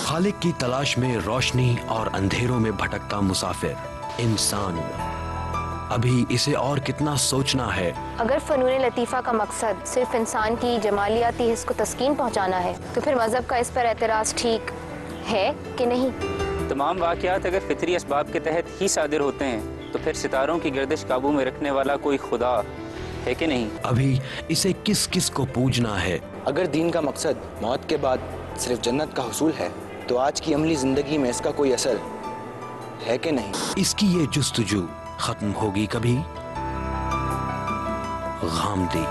खालिक की तलाश में रोशनी और अंधेरों में भटकता मुसाफिर इंसान, अभी इसे और कितना सोचना है। अगर फ़नून लतीफ़ा का मकसद सिर्फ इंसान की जमालियाती हिस्स को तस्कीन पहुँचाना है तो फिर मज़हब का इस पर एतराज़ ठीक है कि नहीं? तमाम वाक़यात अगर फितरी असबाब के तहत ही सादिर होते हैं तो फिर सितारों की गर्दिश काबू में रखने वाला कोई खुदा है कि नहीं? अभी इसे किस किस को पूजना है। अगर दीन का मकसद मौत के बाद सिर्फ जन्नत का हुसूल है तो आज की अमली ज़िंदगी में इसका कोई असर है कि नहीं? इसकी ये जुस्तजू खत्म होगी कभी? गामदी।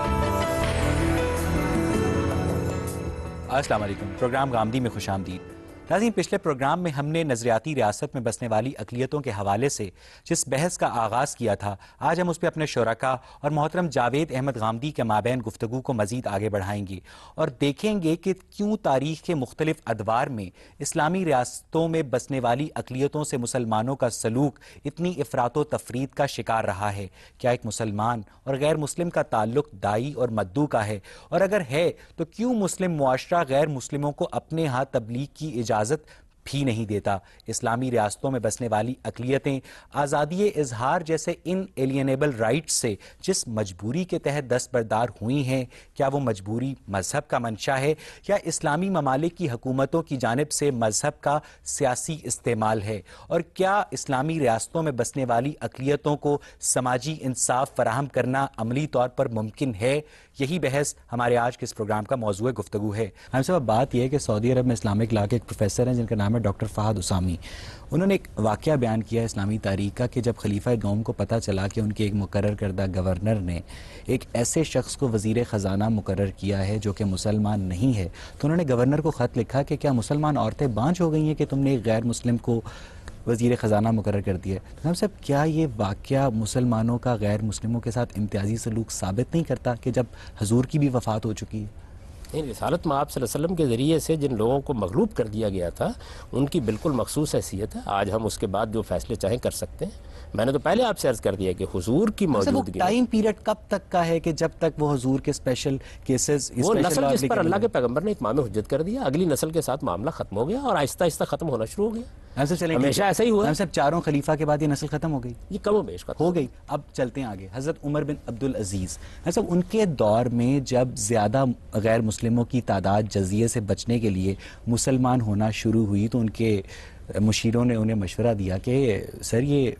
अस्सलाम वालेकुम। प्रोग्राम गामदी में खुशामदीद। नाज़रीन, पिछले प्रोग्राम में हमने नज़रियाती रियासत में बसने वाली अक़लियतों के हवाले से जिस बहस का आगाज़ किया था, आज हम उस पर अपने शुरका और मोहतरम जावेद अहमद गामदी के माबैन गुफ्तगू को मज़ीद आगे बढ़ाएंगे और देखेंगे कि क्यों तारीख़ के मुख्तलिफ अदवार में इस्लामी रियासतों में बसने वाली अक़लियतों से मुसलमानों का सलूक इतनी इफ़रात व तफरीद का शिकार रहा है। क्या एक मुसलमान और गैर मुस्लिम का ताल्लुक दाई और मद्दू का है, और अगर है तो क्यों मुस्लिम मुआशरा गैर मुस्लिमों को अपने यहाँ तबलीग की इजाज़त भी नहीं देता? इस्लामी रियासतों में बसने वाली अक़लियतें आज़ादी इजहार जैसे इन एलियनेबल राइट्स से जिस मजबूरी के तहत दस्तबरदार हुई हैं, क्या वो मजबूरी मजहब का मंशा है या इस्लामी ममालिक की हुकूमतों की जानिब से मजहब का सियासी इस्तेमाल है? और क्या इस्लामी रियासतों में बसने वाली अक़लियतों को समाजी इंसाफ फराहम करना अमली तौर पर मुमकिन है? यही बहस हमारे आज के इस प्रोग्राम का मौजूद गुफ्तगू है। हम सब बात यह है कि सऊदी अरब में इस्लामिक लॉ के एक प्रोफेसर हैं जिनका नाम है डॉक्टर फ़हद उसामी। उन्होंने एक वाक़या बयान किया इस्लामी तारीख़ का कि जब खलीफा गौम को पता चला कि उनके एक मुकर्रर करदा गवर्नर ने एक ऐसे शख्स को वज़ीर ख़जाना मुकर्रर किया है जो कि मुसलमान नहीं है, तो उन्होंने गवर्नर को ख़त लिखा कि क्या मुसलमान औरतें बांझ हो गई हैं कि तुमने एक गैर मुस्लिम को वज़ीर ख़जाना मुकर्रर कर दिया है। तो हम सब, क्या ये वाक़या मुसलमानों का गैर मुस्लिमों के साथ इम्तियाजी सलूक साबित नहीं करता कि जब हजूर की भी वफ़ात हो चुकी है? नहीं, रिसालत में आप सल्लल्लाहु अलैहि वसल्लम के ज़रिए से जिन लोगों को मगलूब कर दिया गया था उनकी बिल्कुल मखसूस हैसियत है। आज हम उसके बाद जो फैसले चाहें कर सकते हैं। मैंने तो पहले आपसे अर्ज़ कर दिया कि हुजूर की मौजूदगी, टाइम पीरियड कब तक का है कि जब तक वो हुजूर के स्पेशल केसेस, वो नस्ल जिस पर अल्लाह के पैगंबर ने इत्माम हुज्जत कर दिया, अगली नस्ल के साथ मामला खत्म हो गया और आहिस्ता आहिस्ता खत्म होना शुरू हो गया। हमेशा ऐसा ही हुआ। हम सब चारों खलीफा के बाद ये नस्ल खत्म हो गई, ये कम बेश हो गई। अब चलते हैं आगे। हज़रत उमर बिन अब्दुल अजीज़, सब उनके दौर में जब ज़्यादा गैर मुस्लिमों की तादाद जजिए से बचने के लिए मुसलमान होना शुरू हुई तो उनके मुशीरों ने उन्हें मशवरा दिया कि सर ये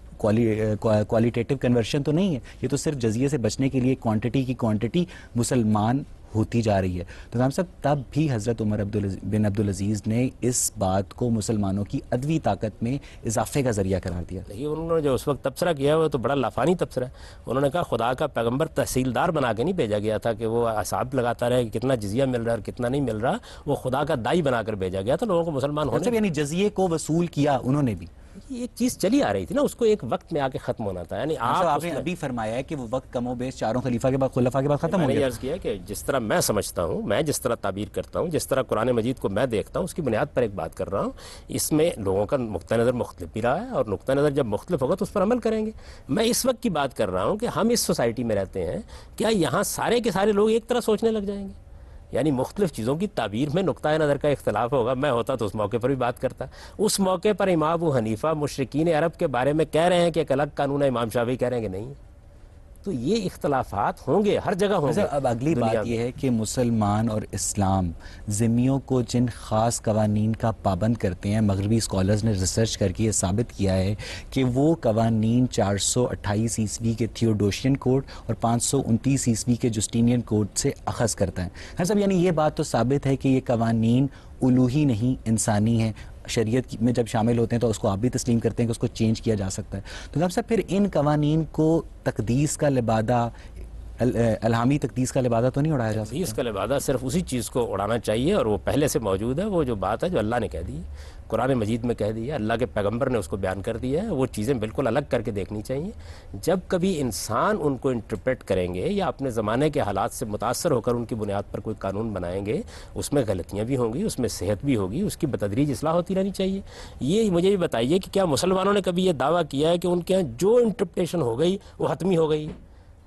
क्वालिटेटिव कन्वर्शन तो नहीं है, ये तो सिर्फ जजिए से बचने के लिए क्वांटिटी की क्वांटिटी मुसलमान होती जा रही है। तो हम सब तब भी हज़रत उमर बिन अब्दुल अजीज़ ने इस बात को मुसलमानों की अदवी ताकत में इजाफे का ज़रिया करार दिया। देखिए, उन्होंने जो उस वक्त तबसरा किया वो तो बड़ा लाफानी तबसरा है। उन्होंने कहा खुदा का पैगंबर तहसीलदार बना के नहीं भेजा गया था कि वो हिसाब लगाता रहे कि कितना जजिया मिल रहा है और कितना नहीं मिल रहा। वो खुदा का दाई बनाकर भेजा गया था लोगों को मुसलमान होने। यानी जजिए को वसूल किया उन्होंने भी। एक चीज चली आ रही थी ना, उसको एक वक्त में आके खत्म होना था। यानी आपने अभी फरमाया है कि वो वक्त कमो बेश चारों खलीफा के बाद, खुलफा के बाद खत्म हो गया। अर्ज किया कि जिस तरह मैं समझता हूँ, मैं जिस तरह ताबीर करता हूँ, जिस तरह कुरान मजीद को मैं देखता हूँ, उसकी बुनियाद पर एक बात कर रहा हूँ। इसमें लोगों का नुक्ता नज़र मुख्तलिफ भी रहा है और नुक्ता नज़र जब मुख्तलिफ होगा तो उस पर अमल करेंगे। मैं इस वक्त की बात कर रहा हूँ कि हम इस सोसाइटी में रहते हैं, क्या यहाँ सारे के सारे लोग एक तरह सोचने लग जाएंगे? यानी मुख्तलिफ चीज़ों की ताबीर में नुक्ता नज़र का इख्तलाफ होगा। मैं होता तो उस मौके पर भी बात करता। उस मौके पर इमाम अबू हनीफा मुशरिकीन अरब के बारे में कह रहे हैं कि एक अलग कानून है, इमाम शाफी कह रहे हैं कि नहीं। तो ये इख्तलाफात होंगे, हर जगह होंगे। अब अगली बात यह है कि मुसलमान और इस्लाम ज़िम्मियों को जिन ख़ास कवानीन का पाबंद करते हैं, मगरबी स्कॉलर्स ने रिसर्च करके ये साबित किया है कि वो कवानीन 428 ईस्वी के थियोडोशियन कोड और 529 ईस्वी के जस्टिनियन कोड से अखज़ करता है। हर सब, यानी ये बात तो साबित है कि ये कवानीन उलूही नहीं इंसानी है। शरीयत में जब शामिल होते हैं तो उसको आप भी तस्लीम करते हैं कि उसको चेंज किया जा सकता है। तो हम सब फिर इन कवानीन को तकदीस का लिबादा, अलहामी तकदीस का लिबादा तो नहीं उड़ाया जा सकता? तकदीस का लिबादा सिर्फ उसी चीज़ को उड़ाना चाहिए और वो पहले से मौजूद है। वो जो बात है जो अल्लाह ने कह दी, कुरान मजीद में कह दी है, अल्लाह के पैगंबर ने उसको बयान कर दिया है, वो चीज़ें बिल्कुल अलग करके देखनी चाहिए। जब कभी इंसान उनको इंटरप्रेट करेंगे या अपने ज़माने के हालात से मुतासर होकर उनकी बुनियाद पर कोई कानून बनाएंगे, उसमें गलतियाँ भी होंगी, उसमें सेहत भी होगी, उसकी बतदरीज इस्लाह होती रहनी चाहिए। ये मुझे भी बताइए कि क्या मुसलमानों ने कभी ये दावा किया है कि उनके यहाँ जो इंटरप्रिटेशन हो गई वो हतमी हो गई?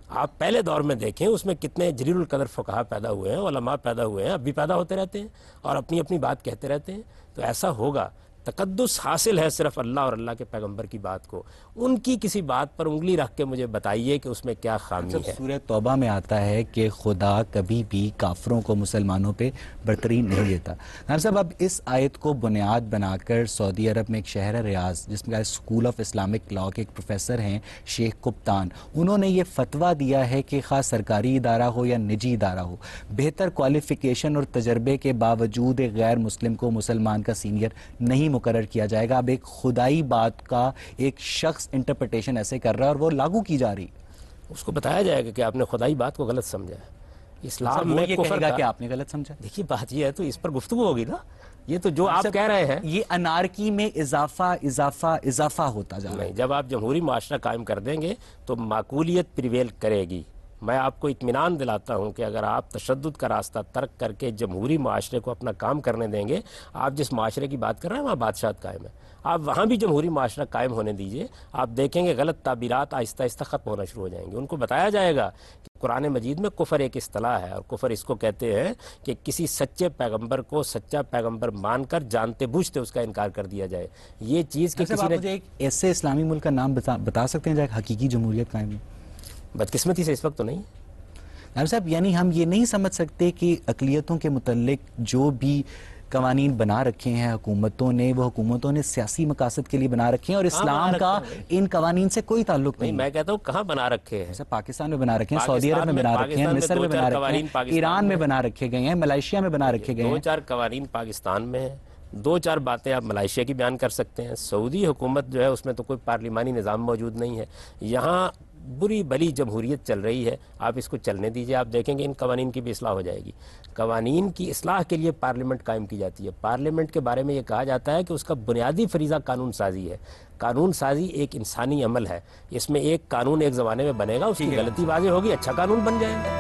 آپ پہلے دور میں دیکھیں اس میں کتنے جلیل القدر فقہا پیدا ہوئے ہیں، علماء پیدا ہوئے ہیں، اب بھی پیدا ہوتے رہتے ہیں اور اپنی اپنی بات کہتے رہتے ہیں. تو ایسا ہوگا. تقدس حاصل ہے صرف اللہ اور اللہ کے پیغمبر کی بات کو. ان کی کسی بات پر انگلی رکھ کے مجھے بتائیے کہ اس میں کیا خامی ہے. سورہ توبہ میں آتا ہے کہ خدا کبھی بھی کافروں کو مسلمانوں پہ برتری نہیں دیتا. نائب صاحب اب اس آیت کو بنیاد بنا کر سعودی عرب میں ایک شہر ہے ریاض جس میں اسکول آف اسلامک لاء کے ایک پروفیسر ہیں شیخ قبطان، انہوں نے یہ فتویٰ دیا ہے کہ خاص سرکاری ادارہ ہو یا نجی ادارہ ہو، بہتر کوالیفیکیشن اور تجربے کے باوجود ایک غیر مسلم کو مسلمان کا سینئر نہیں مقرر کیا جائے گا. اب ایک خدائی بات کا ایک شخص انٹرپریٹیشن ایسے کر رہا ہے اور وہ لاگو کی جا رہی. اس کو بتایا جائے گا کہ آپ نے خدائی بات کو غلط سمجھا ہے. اسلام میں یہ کہے گا کہ آپ نے غلط سمجھا. دیکھیے بات یہ ہے تو اس پر گفتگو ہوگی نا. یہ تو جو آپ کہہ رہے ہیں یہ انارکی میں اضافہ اضافہ اضافہ ہوتا جا رہا ہے. نہیں، جب آپ جمہوری معاشرہ قائم کر دیں گے تو معقولیت پریویل کرے گی. میں آپ کو اطمینان دلاتا ہوں کہ اگر آپ تشدد کا راستہ ترک کر کے جمہوری معاشرے کو اپنا کام کرنے دیں گے، آپ جس معاشرے کی بات کر رہے ہیں وہاں بادشاہت قائم ہے، آپ وہاں بھی جمہوری معاشرہ قائم ہونے دیجئے. آپ دیکھیں گے غلط تعبیرات آہستہ آہستہ ختم ہونا شروع ہو جائیں گے. ان کو بتایا جائے گا کہ قرآن مجید میں کفر ایک اصطلاح ہے، اور کفر اس کو کہتے ہیں کہ کسی سچے پیغمبر کو سچا پیغمبر مان کر جانتے بوجھتے اس کا انکار کر دیا جائے. یہ چیز کہ کسی نے مجھے ایک ایسے اسلامی ملک کا نام بتا سکتے ہیں جہاں حقیقی جمہوریت قائم ہے؟ بدقسمتی سے اس وقت تو نہیں. نائب صاحب یعنی ہم یہ نہیں سمجھ سکتے کہ اقلیتوں کے متعلق جو بھی قوانین بنا رکھے ہیں حکومتوں نے، وہ حکومتوں نے سیاسی مقاصد کے لیے بنا رکھے ہیں اور اسلام کا ان قوانین سے کوئی تعلق نہیں. میں کہتا ہوں کہاں بنا رکھے ہیں. پاکستان میں بنا رکھے ہیں، سعودی عرب میں بنا رکھے ہیں، مصر میں بنا رکھے ہیں، ایران میں بنا رکھے گئے ہیں، ملائیشیا میں بنا رکھے گئے ہیں. 2-4 قوانین پاکستان میں ہیں، 2-4 باتیں آپ ملائیشیا کی بیان کر سکتے ہیں. سعودی حکومت جو ہے اس میں تو کوئی پارلیمانی نظام موجود نہیں ہے. یہاں بری بلی جمہوریت چل رہی ہے. آپ اس کو چلنے دیجئے، آپ دیکھیں گے ان قوانین کی بھی اصلاح ہو جائے گی. قوانین کی اصلاح کے لیے پارلیمنٹ قائم کی جاتی ہے. پارلیمنٹ کے بارے میں یہ کہا جاتا ہے کہ اس کا بنیادی فریضہ قانون سازی ہے. قانون سازی ایک انسانی عمل ہے. اس میں ایک قانون ایک زمانے میں بنے گا، اس کی غلطی واضح ہوگی، اچھا قانون بن جائے گا.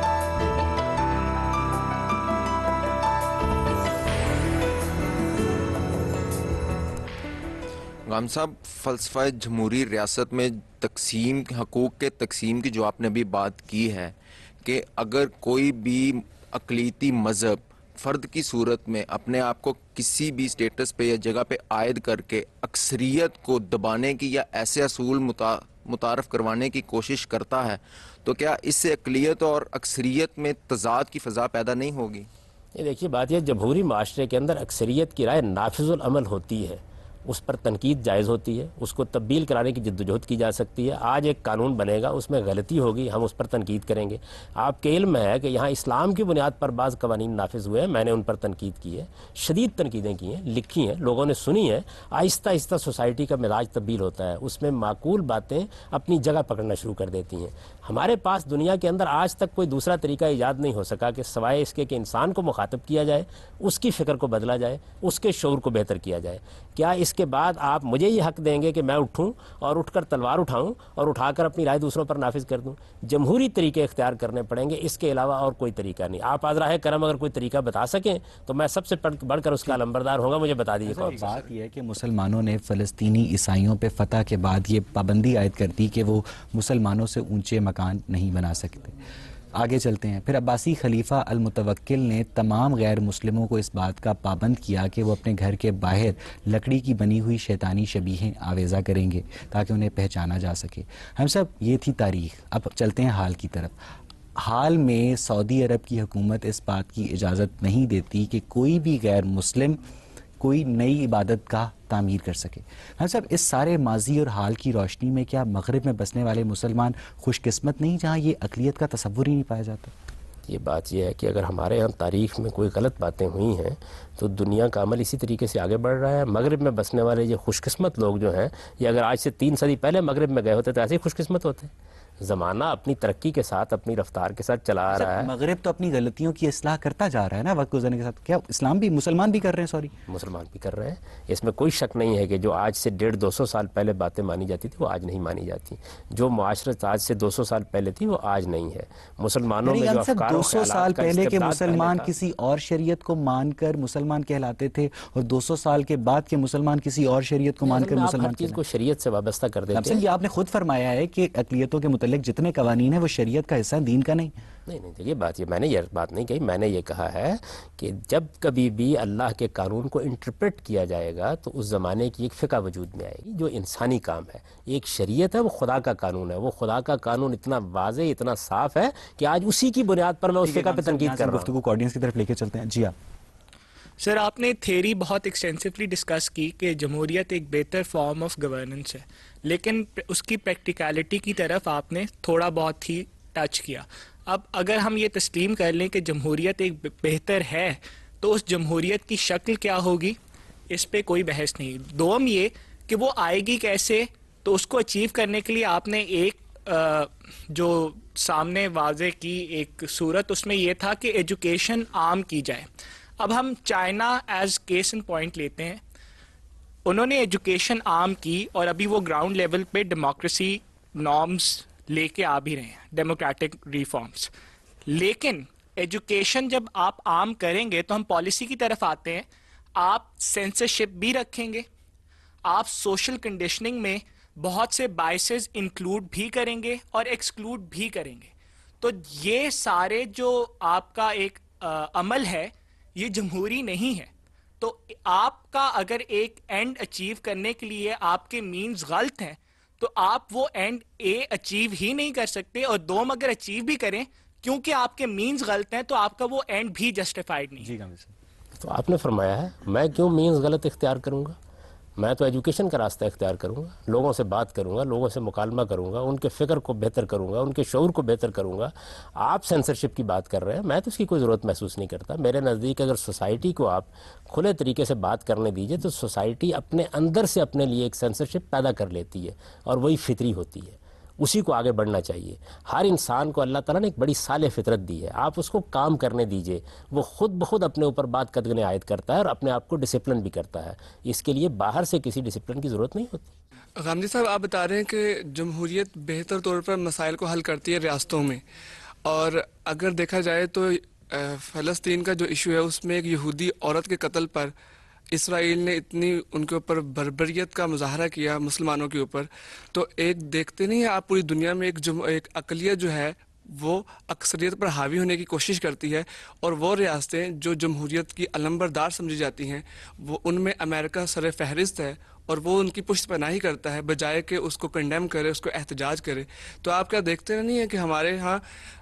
غام صاحب، فلسفہ جمہوری ریاست میں تقسیم، حقوق کے تقسیم کی جو آپ نے ابھی بات کی ہے کہ اگر کوئی بھی اقلیتی مذہب فرد کی صورت میں اپنے آپ کو کسی بھی سٹیٹس پہ یا جگہ پہ عائد کر کے اکثریت کو دبانے کی یا ایسے اصول متعارف کروانے کی کوشش کرتا ہے تو کیا اس سے اقلیت اور اکثریت میں تضاد کی فضا پیدا نہیں ہوگی؟ یہ دیکھیے بات یہ، جمہوری معاشرے کے اندر اکثریت کی رائے نافذ العمل ہوتی ہے، اس پر تنقید جائز ہوتی ہے، اس کو تبدیل کرانے کی جدوجہد کی جا سکتی ہے. آج ایک قانون بنے گا، اس میں غلطی ہوگی، ہم اس پر تنقید کریں گے. آپ کے علم میں ہے کہ یہاں اسلام کی بنیاد پر بعض قوانین نافذ ہوئے ہیں، میں نے ان پر تنقید کی ہے، شدید تنقیدیں کی ہیں، لکھی ہیں، لوگوں نے سنی ہیں. آہستہ آہستہ سوسائٹی کا مزاج تبدیل ہوتا ہے، اس میں معقول باتیں اپنی جگہ پکڑنا شروع کر دیتی ہیں. ہمارے پاس دنیا کے اندر آج تک کوئی دوسرا طریقہ ایجاد نہیں ہو سکا کہ سوائے اس کے کہ انسان کو مخاطب کیا جائے، اس کی فکر کو بدلا جائے، اس کے شعور کو بہتر کیا جائے. کیا اس کے بعد آپ مجھے یہ حق دیں گے کہ میں اٹھوں اور اٹھ کر تلوار اٹھاؤں اور اٹھا کر اپنی رائے دوسروں پر نافذ کر دوں؟ جمہوری طریقے اختیار کرنے پڑیں گے، اس کے علاوہ اور کوئی طریقہ نہیں. آپ آذراہ کرم اگر کوئی طریقہ بتا سکیں تو میں سب سے بڑھ کر اس کا علمبردار ہوں گا. مجھے بتا دیجیے کون سا. بات یہ ہے کہ مسلمانوں نے فلسطینی عیسائیوں پہ فتح کے بعد یہ پابندی عائد کر دی کہ وہ مسلمانوں سے اونچے مکان نہیں بنا سکتے. آگے چلتے ہیں. پھر عباسی خلیفہ المتوکل نے تمام غیر مسلموں کو اس بات کا پابند کیا کہ وہ اپنے گھر کے باہر لکڑی کی بنی ہوئی شیطانی شبیہیں آویزہ کریں گے تاکہ انہیں پہچانا جا سکے. ہم سب یہ تھی تاریخ. اب چلتے ہیں حال کی طرف. حال میں سعودی عرب کی حکومت اس بات کی اجازت نہیں دیتی کہ کوئی بھی غیر مسلم کوئی نئی عبادت گاہ تعمیر کر سکے. ہم صاحب اس سارے ماضی اور حال کی روشنی میں کیا مغرب میں بسنے والے مسلمان خوش قسمت نہیں جہاں یہ اقلیت کا تصور ہی نہیں پایا جاتا؟ یہ بات یہ ہے کہ اگر ہمارے ہاں تاریخ میں کوئی غلط باتیں ہوئی ہیں تو دنیا کا عمل اسی طریقے سے آگے بڑھ رہا ہے. مغرب میں بسنے والے یہ خوش قسمت لوگ جو ہیں، یہ اگر آج سے 3 صدی پہلے مغرب میں گئے ہوتے تو ایسے ہی خوش قسمت ہوتے. زمانہ اپنی ترقی کے ساتھ، اپنی رفتار کے ساتھ چلا آ رہا ہے. مغرب تو اپنی غلطیوں کی اصلاح کرتا جا رہا ہے نا وقت گزرنے کے ساتھ. کیا اسلام بھی، مسلمان بھی کر رہے ہیں؟ سوری، مسلمان بھی کر رہے ہیں. اس میں کوئی شک نہیں ہے کہ جو آج سے 150-200 سال پہلے باتیں مانی جاتی تھی وہ آج نہیں مانی جاتی. جو معاشرت آج سے 200 سال پہلے تھی وہ آج نہیں ہے. مسلمانوں میں جو افکار و 200 سال پہلے کے مسلمان کسی اور شریعت کو مان کر مسلمان کہلاتے تھے اور 200 سال کے بعد کے مسلمان کسی اور شریعت کو مان کر مسلمان چیز کو شریعت سے وابستہ کر دیتے ہیں. یہ آپ نے خود فرمایا ہے کہ اقلیتوں کے متعلق جتنے قوانین ہیں وہ شریعت کا حصہ ہیں، دین کا نہیں؟ نہیں دیکھیے بات یہ میں نے یہ بات نہیں کہی، میں نے یہ کہا ہے کہ جب کبھی بھی اللہ کے قانون کو انٹرپریٹ کیا جائے گا تو اس زمانے کی ایک فقہ وجود میں آئے گی جو انسانی کام ہے. ایک شریعت ہے، وہ خدا کا قانون ہے، وہ خدا کا قانون اتنا واضح اتنا صاف ہے کہ آج اسی کی بنیاد پر میں اس فقہ پہ تنقید کر رہا ہوں. گفتگو کو آڈینس کی طرف لے کے چلتے ہیں. جی سر، آپ نے تھیری بہت ایکسٹینسولی ڈسکس کی کہ جمہوریت ایک بہتر فارم آف گورننس ہے، لیکن اس کی پریکٹیکلٹی کی طرف آپ نے تھوڑا بہت ہی ٹچ کیا. اب اگر ہم یہ تسلیم کر لیں کہ جمہوریت ایک بہتر ہے تو اس جمہوریت کی شکل کیا ہوگی، اس پہ کوئی بحث نہیں. دوم یہ کہ وہ آئے گی کیسے، تو اس کو اچیو کرنے کے لیے آپ نے ایک جو سامنے واضح کی ایک صورت اس میں یہ تھا کہ ایجوکیشن عام کی جائے. اب ہم China as case in point لیتے ہیں، انہوں نے ایجوکیشن عام کی اور ابھی وہ گراؤنڈ لیول پہ ڈیموکریسی نارمز لے کے آ بھی رہے ہیں، ڈیموکریٹک ریفارمز. لیکن ایجوکیشن جب آپ عام کریں گے تو ہم پالیسی کی طرف آتے ہیں. آپ سینسرشپ بھی رکھیں گے، آپ سوشل کنڈیشننگ میں بہت سے بائسز انکلوڈ بھی کریں گے اور ایکسکلوڈ بھی کریں گے. تو یہ سارے جو آپ کا ایک عمل ہے یہ جمہوری نہیں ہے. تو آپ کا اگر ایک اینڈ اچیو کرنے کے لیے آپ کے مینز غلط ہیں تو آپ وہ اینڈ اے اچیو ہی نہیں کر سکتے، اور دوم اگر اچیو بھی کریں کیونکہ آپ کے مینز غلط ہیں تو آپ کا وہ اینڈ بھی جسٹیفائڈ نہیں. جی تو آپ نے فرمایا ہے میں کیوں مینز غلط اختیار کروں گا؟ میں تو ایجوکیشن کا راستہ اختیار کروں گا، لوگوں سے بات کروں گا، لوگوں سے مکالمہ کروں گا، ان کے فکر کو بہتر کروں گا، ان کے شعور کو بہتر کروں گا. آپ سینسرشپ کی بات کر رہے ہیں، میں تو اس کی کوئی ضرورت محسوس نہیں کرتا. میرے نزدیک اگر سوسائٹی کو آپ کھلے طریقے سے بات کرنے دیجئے تو سوسائٹی اپنے اندر سے اپنے لیے ایک سینسرشپ پیدا کر لیتی ہے، اور وہی فطری ہوتی ہے، اسی کو آگے بڑھنا چاہیے. ہر انسان کو اللہ تعالیٰ نے ایک بڑی صالح فطرت دی ہے، آپ اس کو کام کرنے دیجئے، وہ خود بخود اپنے اوپر بات قدغنِ عائد کرتا ہے اور اپنے آپ کو ڈسپلن بھی کرتا ہے. اس کے لیے باہر سے کسی ڈسپلن کی ضرورت نہیں ہوتی. غامدی صاحب، آپ بتا رہے ہیں کہ جمہوریت بہتر طور پر مسائل کو حل کرتی ہے ریاستوں میں، اور اگر دیکھا جائے تو فلسطین کا جو ایشو ہے اس میں ایک یہودی عورت کے قتل پر اسرائیل نے اتنی ان کے اوپر بربریت کا مظاہرہ کیا مسلمانوں کے اوپر. تو ایک دیکھتے نہیں ہیں آپ پوری دنیا میں ایک اقلیت جو ہے وہ اکثریت پر حاوی ہونے کی کوشش کرتی ہے، اور وہ ریاستیں جو جمہوریت کی علمبردار سمجھی جاتی ہیں وہ ان میں امریکہ سر فہرست ہے، اور وہ ان کی پشت پناہی کرتا ہے بجائے کہ اس کو کنڈیم کرے، اس کو احتجاج کرے. تو آپ کیا دیکھتے نہیں ہیں کہ ہمارے ہاں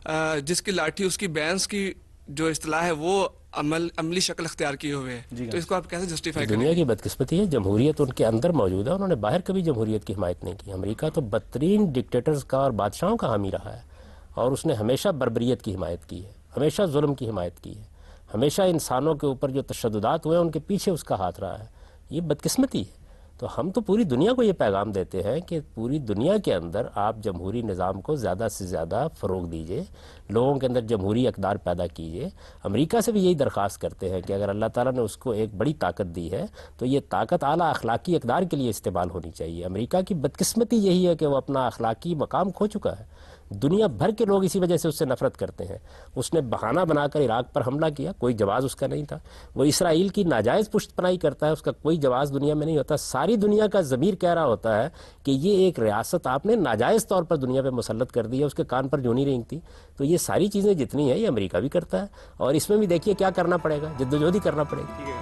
جس کی لاٹھی اس کی بینس کی جو اصطلاح ہے وہ عملی شکل اختیار کیے ہوئے ہیں، تو اس کو آپ کیسے جسٹیفائی کریں؟ دنیا کی بدقسمتی ہے، جمہوریت ان کے اندر موجود ہے، انہوں نے باہر کبھی جمہوریت کی حمایت نہیں کی. امریکہ تو بدترین ڈکٹیٹرز کا اور بادشاہوں کا حامی رہا ہے، اور اس نے ہمیشہ بربریت کی حمایت کی ہے، ہمیشہ ظلم کی حمایت کی ہے، ہمیشہ انسانوں کے اوپر جو تشددات ہوئے ہیں ان کے پیچھے اس کا ہاتھ رہا ہے. یہ بدقسمتی ہے. تو ہم تو پوری دنیا کو یہ پیغام دیتے ہیں کہ پوری دنیا کے اندر آپ جمہوری نظام کو زیادہ سے زیادہ فروغ دیجئے، لوگوں کے اندر جمہوری اقدار پیدا کیجئے. امریکہ سے بھی یہی درخواست کرتے ہیں کہ اگر اللہ تعالیٰ نے اس کو ایک بڑی طاقت دی ہے تو یہ طاقت اعلیٰ اخلاقی اقدار کے لیے استعمال ہونی چاہیے. امریکہ کی بدقسمتی یہی ہے کہ وہ اپنا اخلاقی مقام کھو چکا ہے. دنیا بھر کے لوگ اسی وجہ سے اس سے نفرت کرتے ہیں. اس نے بہانہ بنا کر عراق پر حملہ کیا، کوئی جواز اس کا نہیں تھا. وہ اسرائیل کی ناجائز پشت پناہی کرتا ہے، اس کا کوئی جواز دنیا میں نہیں ہوتا. ساری دنیا کا ضمیر کہہ رہا ہوتا ہے کہ یہ ایک ریاست آپ نے ناجائز طور پر دنیا پہ مسلط کر دی ہے، اس کے کان پر جو نہیں رینگتی. تو یہ ساری چیزیں جتنی ہیں یہ امریکہ بھی کرتا ہے، اور اس میں بھی دیکھیے کیا کرنا پڑے گا، جدوجہد ہی کرنا پڑے گی.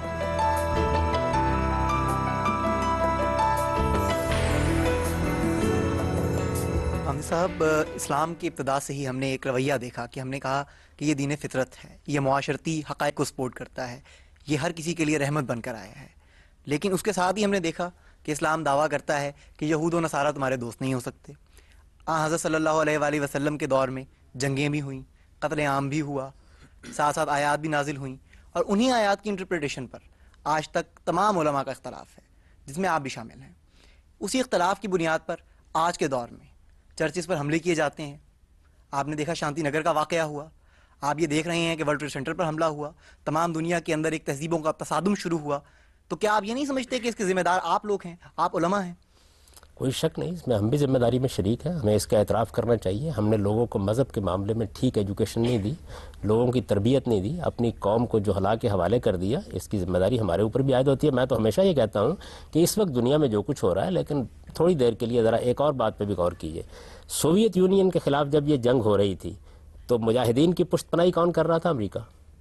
صاحب، اسلام کی ابتدا سے ہی ہم نے ایک رویہ دیکھا کہ ہم نے کہا کہ یہ دین فطرت ہے، یہ معاشرتی حقائق کو سپورٹ کرتا ہے، یہ ہر کسی کے لیے رحمت بن کر آیا ہے. لیکن اس کے ساتھ ہی ہم نے دیکھا کہ اسلام دعویٰ کرتا ہے کہ یہود و نصارہ تمہارے دوست نہیں ہو سکتے. حضرت صلی اللہ علیہ وآلہ وسلم کے دور میں جنگیں بھی ہوئیں، قتل عام بھی ہوا، ساتھ ساتھ آیات بھی نازل ہوئیں، اور انہی آیات کی انٹرپریٹیشن پر آج تک تمام علماء کا اختلاف ہے، جس میں آپ بھی شامل ہیں. اسی اختلاف کی بنیاد پر آج کے دور میں چرچز پر حملے کیے جاتے ہیں. آپ نے دیکھا شانتی نگر کا واقعہ ہوا، آپ یہ دیکھ رہے ہیں کہ ورلڈ ٹریڈ سینٹر پر حملہ ہوا، تمام دنیا کے اندر ایک تہذیبوں کا تصادم شروع ہوا. تو کیا آپ یہ نہیں سمجھتے کہ اس کے ذمہ دار آپ لوگ ہیں، آپ علماء ہیں؟ کوئی شک نہیں، اس میں ہم بھی ذمہ داری میں شریک ہیں، ہمیں اس کا اعتراف کرنا چاہیے. ہم نے لوگوں کو مذہب کے معاملے میں ٹھیک ایجوکیشن نہیں دی، لوگوں کی تربیت نہیں دی، اپنی قوم کو جو ہلاک کے حوالے کر دیا. اس کی ذمہ داری ہمارے اوپر بھی عائد ہوتی ہے. میں تو ہمیشہ یہ کہتا ہوں کہ اس وقت دنیا میں جو کچھ ہو رہا ہے، لیکن تھوڑی دیر کے لیے ذرا ایک اور بات پہ بھی غور کیجیے. سوویت یونین کے خلاف جب یہ جنگ ہو رہی تھی تو مجاہدین کی پشت پناہی کون کر رہا تھا؟ امریکہ.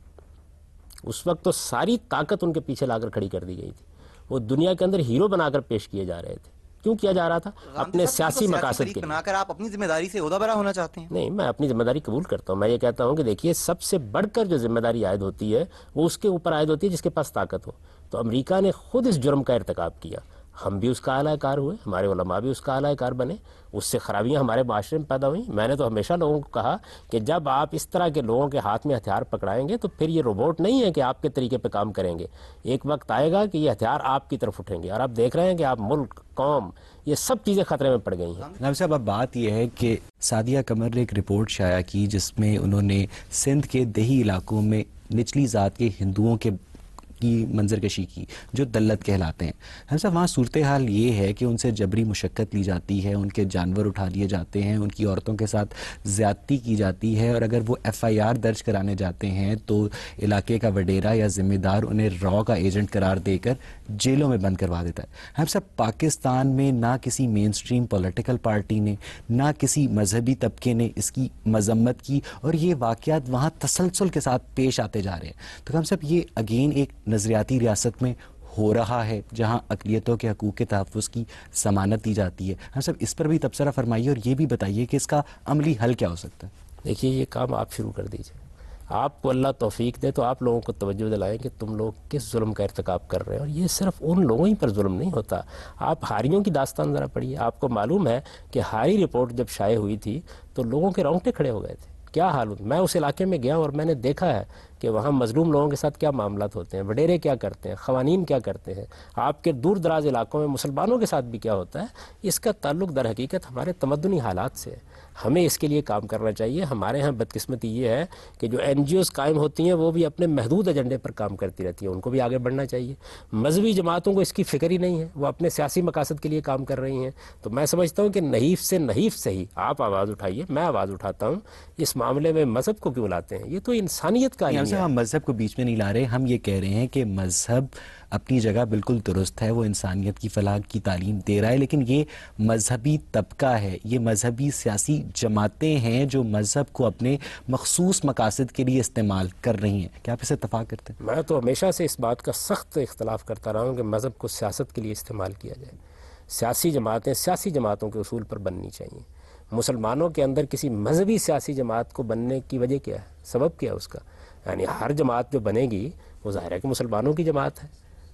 اس وقت تو ساری طاقت ان کے پیچھے لا کر کھڑی کر دی گئی تھی. وہ دنیا کے اندر ہیرو بنا کر پیش کیے جا رہے تھے. کیوں کیا جا رہا تھا؟ اپنے سیاسی مقاصد کے لیے. بنا کر آپ اپنی ذمہ داری سے عہدہ برا ہونا چاہتے ہیں؟ نہیں، میں اپنی ذمہ داری قبول کرتا ہوں. میں یہ کہتا ہوں کہ دیکھیے، سب سے بڑھ کر جو ذمہ داری عائد ہوتی ہے وہ اس کے اوپر عائد ہوتی ہے جس کے پاس طاقت ہو. تو امریکہ نے خود اس جرم کا ارتکاب کیا. ہم بھی اس کا اعلی کار ہوئے، ہمارے علماء بھی اس کا اعلی کار بنے. اس سے خرابیاں ہمارے معاشرے میں پیدا ہوئیں. میں نے تو ہمیشہ لوگوں کو کہا کہ جب آپ اس طرح کے لوگوں کے ہاتھ میں ہتھیار پکڑائیں گے تو پھر یہ روبوٹ نہیں ہے کہ آپ کے طریقے پہ کام کریں گے. ایک وقت آئے گا کہ یہ ہتھیار آپ کی طرف اٹھیں گے. اور آپ دیکھ رہے ہیں کہ آپ ملک، قوم، یہ سب چیزیں خطرے میں پڑ گئی ہیں. نائب صاحب، اب بات یہ ہے کہ سعدیہ قمر نے ایک رپورٹ شائع کی جس میں انہوں نے سندھ کے دیہی علاقوں میں نچلی ذات کے ہندوؤں کی منظر کشی کی جو دلت کہلاتے ہیں. ہم صاحب، وہاں صورتحال یہ ہے کہ ان سے جبری مشقت لی جاتی ہے، ان کے جانور اٹھا لیے جاتے ہیں، ان کی عورتوں کے ساتھ زیادتی کی جاتی ہے، اور اگر وہ FIR درج کرانے جاتے ہیں تو علاقے کا وڈیرا یا ذمہ دار انہیں را کا ایجنٹ قرار دے کر جیلوں میں بند کروا دیتا ہے. ہم صاحب، پاکستان میں نہ کسی مین سٹریم پولیٹیکل پارٹی نے، نہ کسی مذہبی طبقے نے اس کی مذمت کی، اور یہ واقعات وہاں تسلسل کے ساتھ پیش آتے جا رہے ہیں. تو ہم صاحب، یہ اگین ایک نظریاتی ریاست میں ہو رہا ہے جہاں اقلیتوں کے حقوق کے تحفظ کی ضمانت دی جاتی ہے. ہم سب اس پر بھی تبصرہ فرمائیے اور یہ بھی بتائیے کہ اس کا عملی حل کیا ہو سکتا ہے. دیکھیے، یہ کام آپ شروع کر دیجئے. آپ کو اللہ توفیق دے تو آپ لوگوں کو توجہ دلائیں کہ تم لوگ کس ظلم کا ارتکاب کر رہے ہیں. اور یہ صرف ان لوگوں ہی پر ظلم نہیں ہوتا. آپ ہاریوں کی داستان ذرا پڑھیے. آپ کو معلوم ہے کہ ہاری رپورٹ جب شائع ہوئی تھی تو لوگوں کے رونگٹے کھڑے ہو گئے تھے. کیا حال ہوتا؟ میں اس علاقے میں گیا اور میں نے دیکھا ہے کہ وہاں مظلوم لوگوں کے ساتھ کیا معاملات ہوتے ہیں، وڈیرے کیا کرتے ہیں، قوانین کیا کرتے ہیں. آپ کے دور دراز علاقوں میں مسلمانوں کے ساتھ بھی کیا ہوتا ہے. اس کا تعلق در حقیقت ہمارے تمدنی حالات سے ہے. ہمیں اس کے لیے کام کرنا چاہیے. ہمارے ہاں بدقسمتی یہ ہے کہ جو NGOs قائم ہوتی ہیں وہ بھی اپنے محدود ایجنڈے پر کام کرتی رہتی ہیں. ان کو بھی آگے بڑھنا چاہیے. مذہبی جماعتوں کو اس کی فکر ہی نہیں ہے، وہ اپنے سیاسی مقاصد کے لیے کام کر رہی ہیں. تو میں سمجھتا ہوں کہ نحیف سے ہی آپ آواز اٹھائیے. میں آواز اٹھاتا ہوں. اس معاملے میں مذہب کو کیوں لاتے ہیں؟ یہ تو انسانیت کا ہے. ہم مذہب کو بیچ میں نہیں لا رہے. ہم یہ کہہ رہے ہیں کہ مذہب اپنی جگہ بالکل درست ہے، وہ انسانیت کی فلاح کی تعلیم دے رہا ہے، لیکن یہ مذہبی طبقہ ہے، یہ مذہبی سیاسی جماعتیں ہیں جو مذہب کو اپنے مخصوص مقاصد کے لیے استعمال کر رہی ہیں. کیا آپ اسے اتفاق کرتے ہیں؟ میں تو ہمیشہ سے اس بات کا سخت اختلاف کرتا رہا ہوں کہ مذہب کو سیاست کے لیے استعمال کیا جائے. سیاسی جماعتیں سیاسی جماعتوں کے اصول پر بننی چاہیے. مسلمانوں کے اندر کسی مذہبی سیاسی جماعت کو بننے کی وجہ کیا ہے؟ سبب کیا ہے اس کا؟ یعنی ہر جماعت جو بنے گی وہ ظاہر ہے کہ مسلمانوں کی جماعت ہے.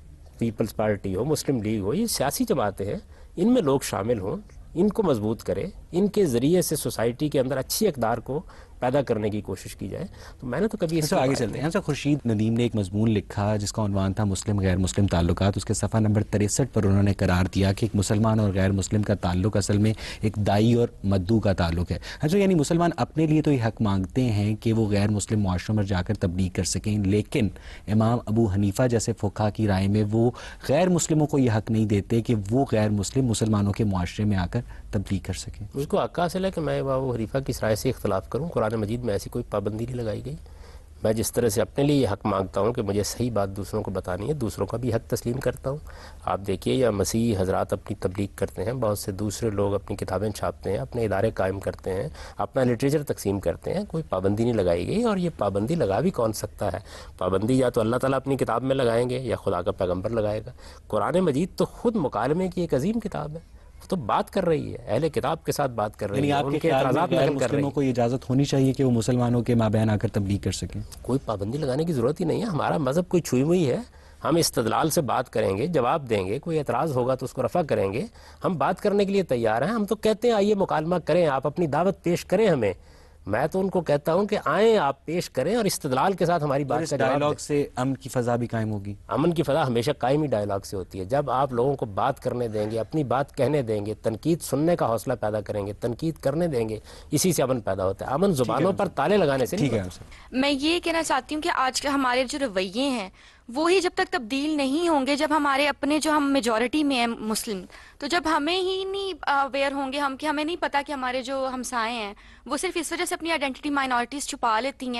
پیپلز پارٹی ہو، مسلم لیگ ہو، یہ سیاسی جماعتیں ہیں. ان میں لوگ شامل ہوں، ان کو مضبوط کرے، ان کے ذریعے سے سوسائٹی کے اندر اچھی اقدار کو پیدا کرنے کی کوشش کی جائے. تو میں نے تو کبھی آگے چلتے ہیں. خورشید ندیم نے ایک مضمون لکھا جس کا عنوان تھا مسلم غیر مسلم تعلقات. اس کے صفحہ نمبر 63 پر انہوں نے قرار دیا کہ ایک مسلمان اور غیر مسلم کا تعلق اصل میں ایک دائی اور مدعو کا تعلق ہے. یعنی مسلمان اپنے لیے تو یہ حق مانگتے ہیں کہ وہ غیر مسلم معاشروں میں جا کر تبلیغ کر سکیں، لیکن امام ابو حنیفہ جیسے فقہا کی رائے میں وہ غیر مسلموں کو یہ حق نہیں دیتے کہ وہ غیر مسلم مسلمانوں کے معاشرے میں آ کر تبلیغ کر سکیں. اس کو حق حاصل ہے کہ میں ابو حنیفہ کی رائے سے اختلاف کروں. قرآن مجید میں ایسی کوئی پابندی نہیں لگائی گئی. میں جس طرح سے اپنے لیے یہ حق مانگتا ہوں کہ مجھے صحیح بات دوسروں کو بتانی ہے، دوسروں کا بھی حق تسلیم کرتا ہوں. آپ دیکھیے، یا مسیحی حضرات اپنی تبلیغ کرتے ہیں، بہت سے دوسرے لوگ اپنی کتابیں چھاپتے ہیں، اپنے ادارے قائم کرتے ہیں، اپنا لٹریچر تقسیم کرتے ہیں. کوئی پابندی نہیں لگائی گئی. اور یہ پابندی لگا بھی کون سکتا ہے؟ پابندی یا تو اللہ تعالیٰ اپنی کتاب میں لگائیں گے یا خدا کا پیغمبر لگائے گا. قرآن مجید تو خود مکالمے کی ایک عظیم کتاب ہے. تو بات کر رہی ہے، اہل کتاب کے ساتھ بات کر رہی ہے. آپ کے اعتراضات غیر مسلموں کو یہ اجازت ہونی چاہیے کہ وہ مسلمانوں کے مابین آ کر تبلیغ کر سکیں؟ کوئی پابندی لگانے کی ضرورت ہی نہیں ہے. ہمارا مذہب کوئی چھوئی ہوئی ہے. ہم استدلال سے بات کریں گے، جواب دیں گے. کوئی اعتراض ہوگا تو اس کو رفع کریں گے. ہم بات کرنے کے لیے تیار ہیں. ہم تو کہتے ہیں آئیے مکالمہ کریں، آپ اپنی دعوت پیش کریں ہمیں. میں تو ان کو کہتا ہوں کہ آئیں، آپ پیش کریں اور استدلال کے ساتھ ہماری بات کا ڈائیلاگ سے امن کی فضا بھی قائم ہوگی. امن کی فضا ہمیشہ قائم ہی ڈائیلاگ سے ہوتی ہے. جب آپ لوگوں کو بات کرنے دیں گے، اپنی بات کہنے دیں گے، تنقید سننے کا حوصلہ پیدا کریں گے، تنقید کرنے دیں گے، اسی سے امن پیدا ہوتا ہے. امن زبانوں پر تالے لگانے سے نہیں ہوتا. میں یہ کہنا چاہتی ہوں کہ آج کے ہمارے جو رویے ہیں وہی جب تک تبدیل نہیں ہوں گے، جب ہمارے اپنے جو ہم میجورٹی میں ہیں مسلم، تو جب ہمیں ہی نہیں اویئر ہوں گے ہم کہ ہمیں نہیں پتا کہ ہمارے جو ہمسائے ہیں وہ صرف اس وجہ سے اپنی آئیڈینٹی مائنورٹیز چھپا لیتی ہیں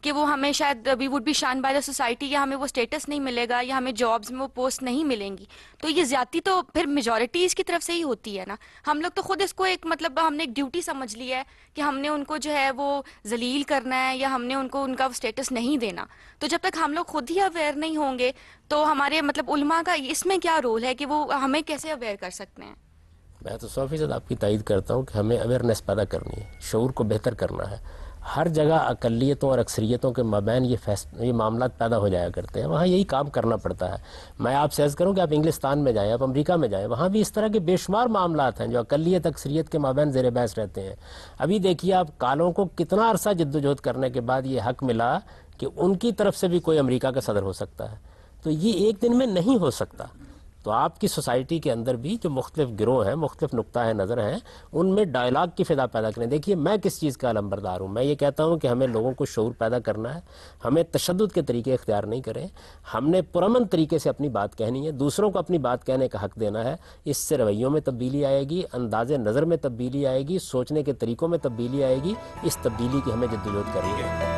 کہ وہ ہمیں شاید we would be shunned by the society, یا ہمیں وہ اسٹیٹس نہیں ملے گا، یا ہمیں جابس میں وہ پوسٹ نہیں ملیں گی. تو یہ زیادتی تو پھر میجورٹیز کی طرف سے ہی ہوتی ہے نا. ہم لوگ تو خود اس کو ایک مطلب ہم نے ایک ڈیوٹی سمجھ لیا ہے کہ ہم نے ان کو جو ہے وہ ذلیل کرنا ہے، یا ہم نے ان کو ان کا اسٹیٹس نہیں دینا. تو جب تک ہم لوگ خود ہی اویئر نہیں ہوں گے تو ہمارے مطلب علماء کا اس میں کیا رول ہے کہ وہ ہمیں کیسے اویئر کر سکتے ہیں؟ میں تو 100% آپ کی تائید کرتا ہوں کہ ہمیں اویئرنیس پیدا کرنی ہے، شعور کو بہتر کرنا ہے. ہر جگہ اقلیتوں اور اکثریتوں کے مابین یہ معاملات پیدا ہو جایا کرتے ہیں، وہاں یہی کام کرنا پڑتا ہے. میں آپ سے عرض کروں کہ آپ انگلستان میں جائیں، آپ امریکہ میں جائیں، وہاں بھی اس طرح کے بے شمار معاملات ہیں جو اقلیت اکثریت کے مابین زیر بحث رہتے ہیں. ابھی دیکھیے آپ کالوں کو کتنا عرصہ جدوجہد کرنے کے بعد یہ حق ملا کہ ان کی طرف سے بھی کوئی امریکہ کا صدر ہو سکتا ہے. تو یہ ایک دن میں نہیں ہو سکتا. تو آپ کی سوسائٹی کے اندر بھی جو مختلف گروہ ہیں، مختلف نقطہ نظر ہیں، ان میں ڈائلاگ کی فضا پیدا کریں. دیکھیے میں کس چیز کا علمبردار ہوں، میں یہ کہتا ہوں کہ ہمیں لوگوں کو شعور پیدا کرنا ہے، ہمیں تشدد کے طریقے اختیار نہیں کریں، ہم نے پرامن طریقے سے اپنی بات کہنی ہے، دوسروں کو اپنی بات کہنے کا حق دینا ہے. اس سے رویوں میں تبدیلی آئے گی، انداز نظر میں تبدیلی آئے گی، سوچنے کے طریقوں میں تبدیلی آئے گی. اس تبدیلی کی ہمیں جدوجہد کرنی ہے.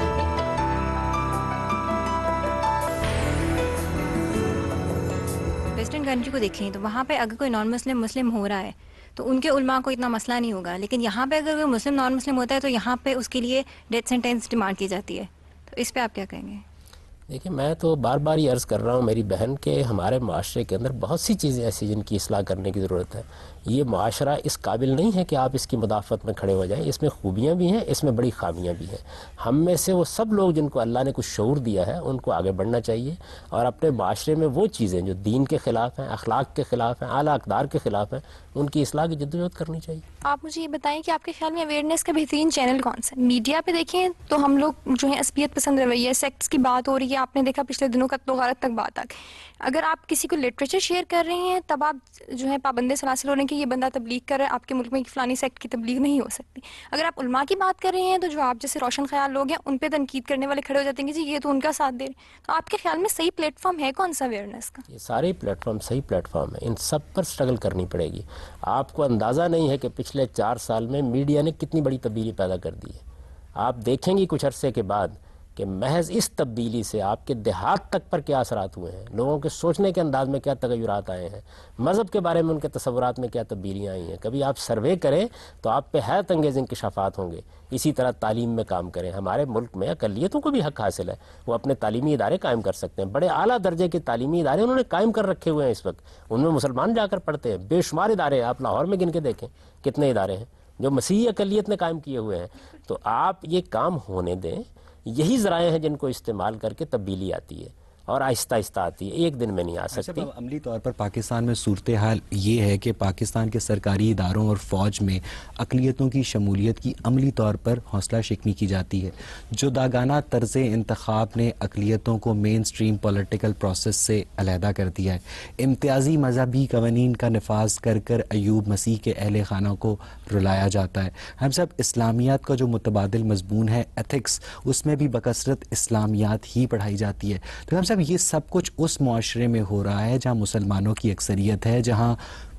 ویسٹرن کنٹری کو دیکھیں تو وہاں پہ اگر کوئی نان مسلم ہو رہا ہے تو ان کے علماء کو اتنا مسئلہ نہیں ہوگا، لیکن یہاں پہ اگر کوئی مسلم نان مسلم ہوتا ہے تو یہاں پہ اس کے لیے ڈیتھ سینٹینس ڈیمانڈ کی جاتی ہے. تو اس پہ آپ کیا کہیں گے؟ دیکھیں میں تو بار بار یہ عرض کر رہا ہوں میری بہن کہ ہمارے معاشرے کے اندر بہت سی چیزیں ایسی جن کی اصلاح کرنے کی ضرورت ہے. یہ معاشرہ اس قابل نہیں ہے کہ آپ اس کی مدافعت میں کھڑے ہو جائیں. اس میں خوبیاں بھی ہیں، اس میں بڑی خامیاں بھی ہیں. ہم میں سے وہ سب لوگ جن کو اللہ نے کچھ شعور دیا ہے ان کو آگے بڑھنا چاہیے، اور اپنے معاشرے میں وہ چیزیں جو دین کے خلاف ہیں، اخلاق کے خلاف ہیں، اعلیٰ اقدار کے خلاف ہیں، ان کی اصلاح کی جدوجہد کرنی چاہیے. آپ مجھے یہ بتائیں کہ آپ کے خیال میں اویئرنیس کا بہترین چینل کون سا ہے؟ میڈیا پہ دیکھیں تو ہم لوگ جو ہے عصبیت پسند رویہ، سیکٹس کی بات ہو رہی ہے، آپ نے دیکھا پچھلے دنوں قتل و غارت تک بات آ گئی. اگر آپ کسی کو لٹریچر شیئر کر رہے ہیں تب آپ جو ہے پابند سلاسل ہو رہے ہیں کہ یہ بندہ تبلیغ کر رہا ہے، آپ کے ملک میں فلانی سیکٹ کی تبلیغ نہیں ہو سکتی. اگر آپ علماء کی بات کر رہے ہیں تو جو آپ جیسے روشن خیال لوگ ہیں ان پہ تنقید کرنے والے کھڑے ہو جاتے ہیں کہ جی یہ تو ان کا ساتھ دے رہے ہیں. تو آپ کے خیال میں صحیح پلیٹ فارم ہے کون سا اویئرنیس کا؟ یہ سارے پلیٹ فارم صحیح پلیٹ فارم ہیں، ان سب پر سٹرگل کرنی پڑے گی. آپ کو اندازہ نہیں ہے کہ پچھلے 4 سال میں میڈیا نے کتنی بڑی تبدیلی پیدا کر دی ہے. آپ دیکھیں گی کچھ عرصے کے بعد کہ محض اس تبدیلی سے آپ کے دیہات تک پر کیا اثرات ہوئے ہیں، لوگوں کے سوچنے کے انداز میں کیا تغیرات آئے ہیں، مذہب کے بارے میں ان کے تصورات میں کیا تبدیلیاں آئی ہیں. کبھی آپ سروے کریں تو آپ پہ حیرت انگیز انکشافات ہوں گے. اسی طرح تعلیم میں کام کریں. ہمارے ملک میں اقلیتوں کو بھی حق حاصل ہے، وہ اپنے تعلیمی ادارے قائم کر سکتے ہیں. بڑے اعلیٰ درجے کے تعلیمی ادارے انہوں نے قائم کر رکھے ہوئے ہیں. اس وقت ان میں مسلمان جا کر پڑھتے ہیں، بے شمار ادارے ہیں. آپ لاہور میں گن کے دیکھیں کتنے ادارے ہیں جو مسیحی اقلیت نے قائم کیے ہوئے ہیں. تو آپ یہ کام ہونے دیں. یہی ذرائع ہیں جن کو استعمال کر کے تبدیلی آتی ہے، اور آہستہ آہستہ آتی ہے، ایک دن میں نہیں آ سکتی. عملی طور پر پاکستان میں صورتحال یہ ہے کہ پاکستان کے سرکاری اداروں اور فوج میں اقلیتوں کی شمولیت کی عملی طور پر حوصلہ شکنی کی جاتی ہے. جداگانہ طرز انتخاب نے اقلیتوں کو مین سٹریم پولیٹیکل پروسیس سے علیحدہ کر دیا ہے. امتیازی مذہبی قوانین کا نفاذ کر کر ایوب مسیح کے اہل خانہ کو رلایا جاتا ہے. ہم سب اسلامیات کا جو متبادل مضمون ہے ایتھکس، اس میں بھی بکثرت اسلامیات ہی پڑھائی جاتی ہے. تو ہم سب یہ سب کچھ اس معاشرے میں ہو رہا ہے جہاں مسلمانوں کی اکثریت ہے، جہاں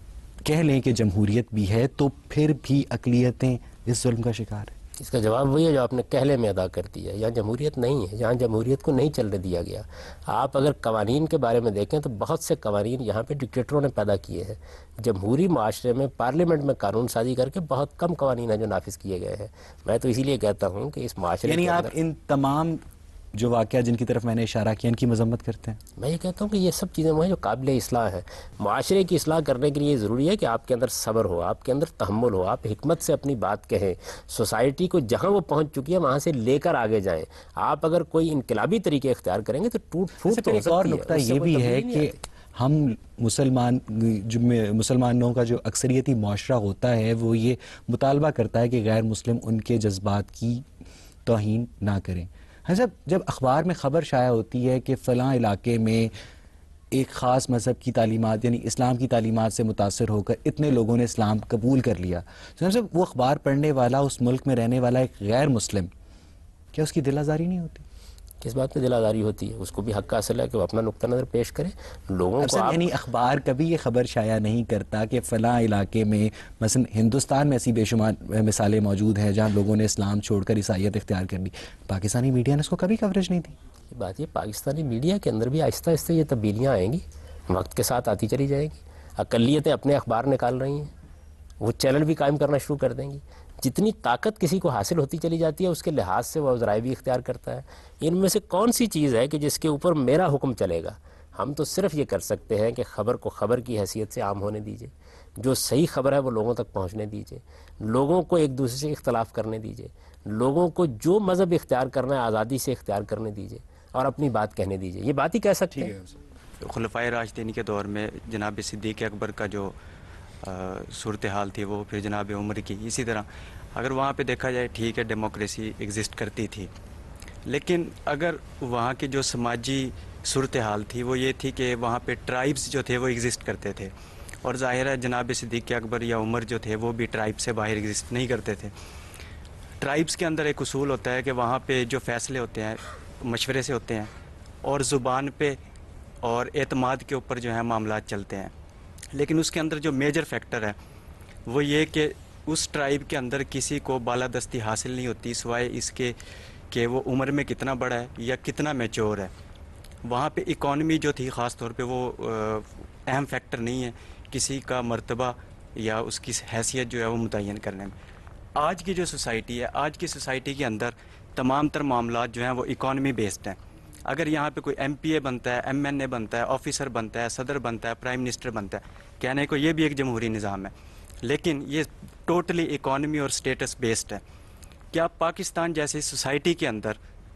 کہہ لیں کہ جمہوریت بھی ہے تو پھر بھی اقلیتیں اس ظلم کا شکار ہیں. اس کا جواب وہی ہے جو آپ نے کہلے میں ادا کر دیا ہے. یہاں جمہوریت نہیں ہے، یہاں جمہوریت کو نہیں چلنے دیا گیا. آپ اگر قوانین کے بارے میں دیکھیں تو بہت سے قوانین یہاں پہ ڈکٹیٹروں نے پیدا کیے ہیں. جمہوری معاشرے میں پارلیمنٹ میں قانون سازی کر کے بہت کم قوانین ہیں جو نافذ کیے گئے ہیں. میں تو اسی لیے کہتا ہوں کہ اس معاشرے یعنی آپ ان تمام جو واقعات جن کی طرف میں نے اشارہ کیا ان کی مذمت کرتے ہیں؟ میں یہ کہتا ہوں کہ یہ سب چیزیں وہ ہیں جو قابل اصلاح ہیں. معاشرے کی اصلاح کرنے کے لیے ضروری ہے کہ آپ کے اندر صبر ہو، آپ کے اندر تحمل ہو، آپ حکمت سے اپنی بات کہیں. سوسائٹی کو جہاں وہ پہنچ چکی ہے وہاں سے لے کر آگے جائیں. آپ اگر کوئی انقلابی طریقے اختیار کریں گے تو ٹوٹ پھوٹ تو ہو سکتی ہے. اور نقطہ یہ بھی ہے کہ ہم مسلمانوں کا جو اکثریتی معاشرہ ہوتا ہے وہ یہ مطالبہ کرتا ہے کہ غیر مسلم ان کے جذبات کی توہین نہ کریں. جب اخبار میں خبر شائع ہوتی ہے کہ فلاں علاقے میں ایک خاص مذہب کی تعلیمات یعنی اسلام کی تعلیمات سے متاثر ہو کر اتنے لوگوں نے اسلام قبول کر لیا، تو وہ اخبار پڑھنے والا اس ملک میں رہنے والا ایک غیر مسلم، کیا اس کی دل آزاری نہیں ہوتی؟ کس بات میں دل آزاری ہوتی ہے؟ اس کو بھی حق کا حاصل ہے کہ وہ اپنا نقطہ نظر پیش کرے. لوگوں کو یعنی اخبار کبھی یہ خبر شائع نہیں کرتا کہ فلاں علاقے میں مثلا ہندوستان میں ایسی بے شمار مثالیں موجود ہیں جہاں لوگوں نے اسلام چھوڑ کر عیسائیت اختیار کر لی. پاکستانی میڈیا نے اس کو کبھی کوریج نہیں دی. بات یہ پاکستانی میڈیا کے اندر بھی آہستہ آہستہ یہ تبدیلیاں آئیں گی، وقت کے ساتھ آتی چلی جائیں گی. اقلیتیں اپنے اخبار نکال رہی ہیں، وہ چینل بھی قائم کرنا شروع کر دیں گی. جتنی طاقت کسی کو حاصل ہوتی چلی جاتی ہے اس کے لحاظ سے وہ ذرائع بھی اختیار کرتا ہے. ان میں سے کون سی چیز ہے کہ جس کے اوپر میرا حکم چلے گا؟ ہم تو صرف یہ کر سکتے ہیں کہ خبر کو خبر کی حیثیت سے عام ہونے دیجیے، جو صحیح خبر ہے وہ لوگوں تک پہنچنے دیجیے، لوگوں کو ایک دوسرے سے اختلاف کرنے دیجیے، لوگوں کو جو مذہب اختیار کرنا ہے آزادی سے اختیار کرنے دیجیے اور اپنی بات کہنے دیجیے. یہ بات ہی کہہ سکتے ہیں. خلفائے راشدین کے دور میں جناب صدیق اکبر کا جو صورتحال تھی وہ پھر جناب عمر کی، اسی طرح اگر وہاں پہ دیکھا جائے ٹھیک ہے ڈیموکریسی ایگزسٹ کرتی تھی، لیکن اگر وہاں کی جو سماجی صورتحال تھی وہ یہ تھی کہ وہاں پہ ٹرائبز جو تھے وہ ایگزسٹ کرتے تھے، اور ظاہر ہے جناب صدیق اکبر یا عمر جو تھے وہ بھی ٹرائب سے باہر ایگزسٹ نہیں کرتے تھے. ٹرائبز کے اندر ایک اصول ہوتا ہے کہ وہاں پہ جو فیصلے ہوتے ہیں مشورے سے ہوتے ہیں اور زبان پہ اور اعتماد کے اوپر جو ہے معاملات چلتے ہیں. لیکن اس کے اندر جو میجر فیکٹر ہے وہ یہ کہ اس ٹرائب کے اندر کسی کو بالادستی حاصل نہیں ہوتی سوائے اس کے کہ وہ عمر میں کتنا بڑا ہے یا کتنا میچور ہے. وہاں پہ اکانومی جو تھی خاص طور پہ وہ اہم فیکٹر نہیں ہے کسی کا مرتبہ یا اس کی حیثیت جو ہے وہ متعین کرنے میں. آج کی جو سوسائٹی ہے، آج کی سوسائٹی کے اندر تمام تر معاملات جو ہیں وہ اکانومی بیسڈ ہیں. اگر یہاں پہ کوئی ایم پی اے بنتا ہے، ایم این اے بنتا ہے، آفیسر بنتا ہے، صدر بنتا ہے، پرائم منسٹر بنتا ہے، کہنے کو یہ بھی ایک جمہوری نظام ہے، لیکن یہ ٹوٹلی اکانومی اور سٹیٹس بیسڈ ہے. کیا پاکستان جیسی سوسائٹی کے اندر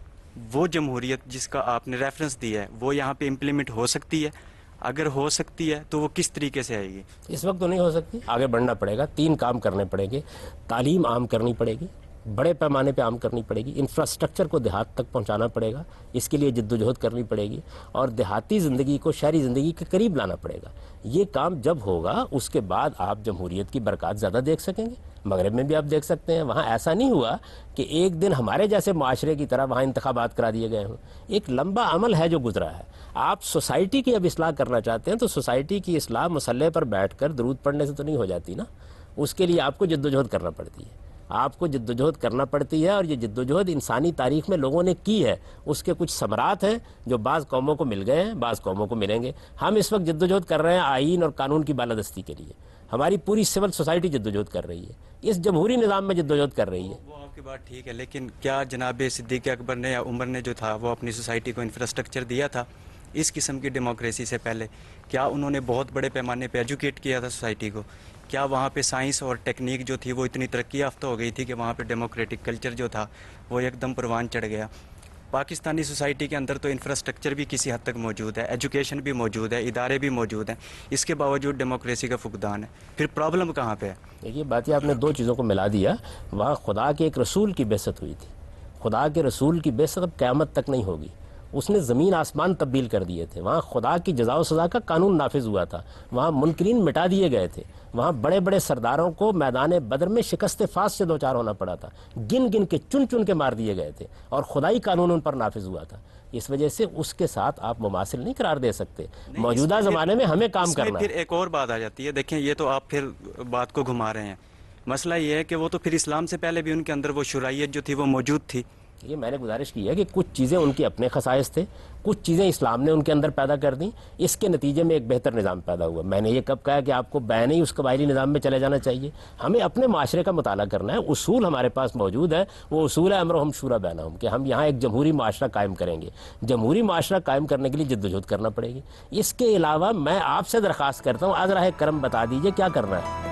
وہ جمہوریت جس کا آپ نے ریفرنس دیا ہے وہ یہاں پہ امپلیمنٹ ہو سکتی ہے؟ اگر ہو سکتی ہے تو وہ کس طریقے سے آئے گی؟ اس وقت تو نہیں ہو سکتی. آگے بڑھنا پڑے گا. 3 کام کرنے پڑیں گے. تعلیم عام کرنی پڑے گی، بڑے پیمانے پہ عام کرنی پڑے گی. انفراسٹرکچر کو دیہات تک پہنچانا پڑے گا، اس کے لیے جد و جہد کرنی پڑے گی، اور دیہاتی زندگی کو شہری زندگی کے قریب لانا پڑے گا. یہ کام جب ہوگا اس کے بعد آپ جمہوریت کی برکات زیادہ دیکھ سکیں گے. مغرب میں بھی آپ دیکھ سکتے ہیں، وہاں ایسا نہیں ہوا کہ ایک دن ہمارے جیسے معاشرے کی طرح وہاں انتخابات کرا دیے گئے ہوں. ایک لمبا عمل ہے جو گزرا ہے. آپ سوسائٹی کی اب اصلاح کرنا چاہتے ہیں تو سوسائٹی کی اصلاح مسلح پر بیٹھ کر درود پڑھنے سے تو نہیں ہو جاتی نا. اس کے لیے آپ کو جد و جہد کرنا پڑتی ہے، آپ کو جد و جہد کرنا پڑتی ہے. اور یہ جد و جہد انسانی تاریخ میں لوگوں نے کی ہے. اس کے کچھ ثمرات ہیں جو بعض قوموں کو مل گئے ہیں، بعض قوموں کو ملیں گے. ہم اس وقت جد و جہد کر رہے ہیں آئین اور قانون کی بالادستی کے لیے. ہماری پوری سول سوسائٹی جد و جہد کر رہی ہے، اس جمہوری نظام میں جد و جہد کر رہی ہے. وہ آپ کی بات ٹھیک ہے، لیکن کیا جناب صدیق اکبر نے یا عمر نے جو تھا وہ اپنی سوسائٹی کو انفراسٹرکچر دیا تھا اس قسم کی ڈیموکریسی سے پہلے؟ کیا انہوں نے بہت بڑے پیمانے پہ ایجوکیٹ کیا تھا سوسائٹی کو؟ کیا وہاں پہ سائنس اور ٹیکنیک جو تھی وہ اتنی ترقی یافتہ ہو گئی تھی کہ وہاں پہ ڈیموکریٹک کلچر جو تھا وہ ایک دم پروان چڑھ گیا؟ پاکستانی سوسائٹی کے اندر تو انفراسٹرکچر بھی کسی حد تک موجود ہے، ایجوکیشن بھی موجود ہے، ادارے بھی موجود ہیں، اس کے باوجود ڈیموکریسی کا فقدان ہے. پھر پرابلم کہاں پہ ہے؟ دیکھیے بات یہ آپ نے 2 چیزوں کو ملا دیا. وہاں خدا کے ایک رسول کی بعثت ہوئی تھی. خدا کے رسول کی بعثت اب قیامت تک نہیں ہوگی. اس نے زمین آسمان تبدیل کر دیے تھے. وہاں خدا کی جزا و سزا کا قانون نافذ ہوا تھا. وہاں منکرین مٹا دیے گئے تھے. وہاں بڑے بڑے سرداروں کو میدان بدر میں شکست فاس سے دوچار ہونا پڑا تھا. گن گن کے چن چن کے مار دیے گئے تھے اور خدائی قانون ان پر نافذ ہوا تھا. اس وجہ سے اس کے ساتھ آپ مماثل نہیں قرار دے سکتے. موجودہ زمانے میں ہمیں کام کرنا ہے. پھر ایک اور بات آ جاتی ہے. دیکھیں یہ تو آپ پھر بات کو گھما رہے ہیں. مسئلہ یہ ہے کہ وہ تو پھر اسلام سے پہلے بھی ان کے اندر وہ شرعیت جو تھی وہ موجود تھی. یہ میں نے گزارش کی ہے کہ کچھ چیزیں ان کے اپنے خصائص تھے، کچھ چیزیں اسلام نے ان کے اندر پیدا کر دیں. اس کے نتیجے میں ایک بہتر نظام پیدا ہوا. میں نے یہ کب کہا کہ آپ کو بین ہی اس قبائلی نظام میں چلے جانا چاہیے؟ ہمیں اپنے معاشرے کا مطالعہ کرنا ہے. اصول ہمارے پاس موجود ہے. وہ اصول ہے امرہم شورا بینہم، کہ ہم یہاں ایک جمہوری معاشرہ قائم کریں گے. جمہوری معاشرہ قائم کرنے کے لیے جد و جہد کرنا پڑے گی. اس کے علاوہ میں آپ سے درخواست کرتا ہوں از راہ کرم بتا دیجئے کیا کرنا ہے.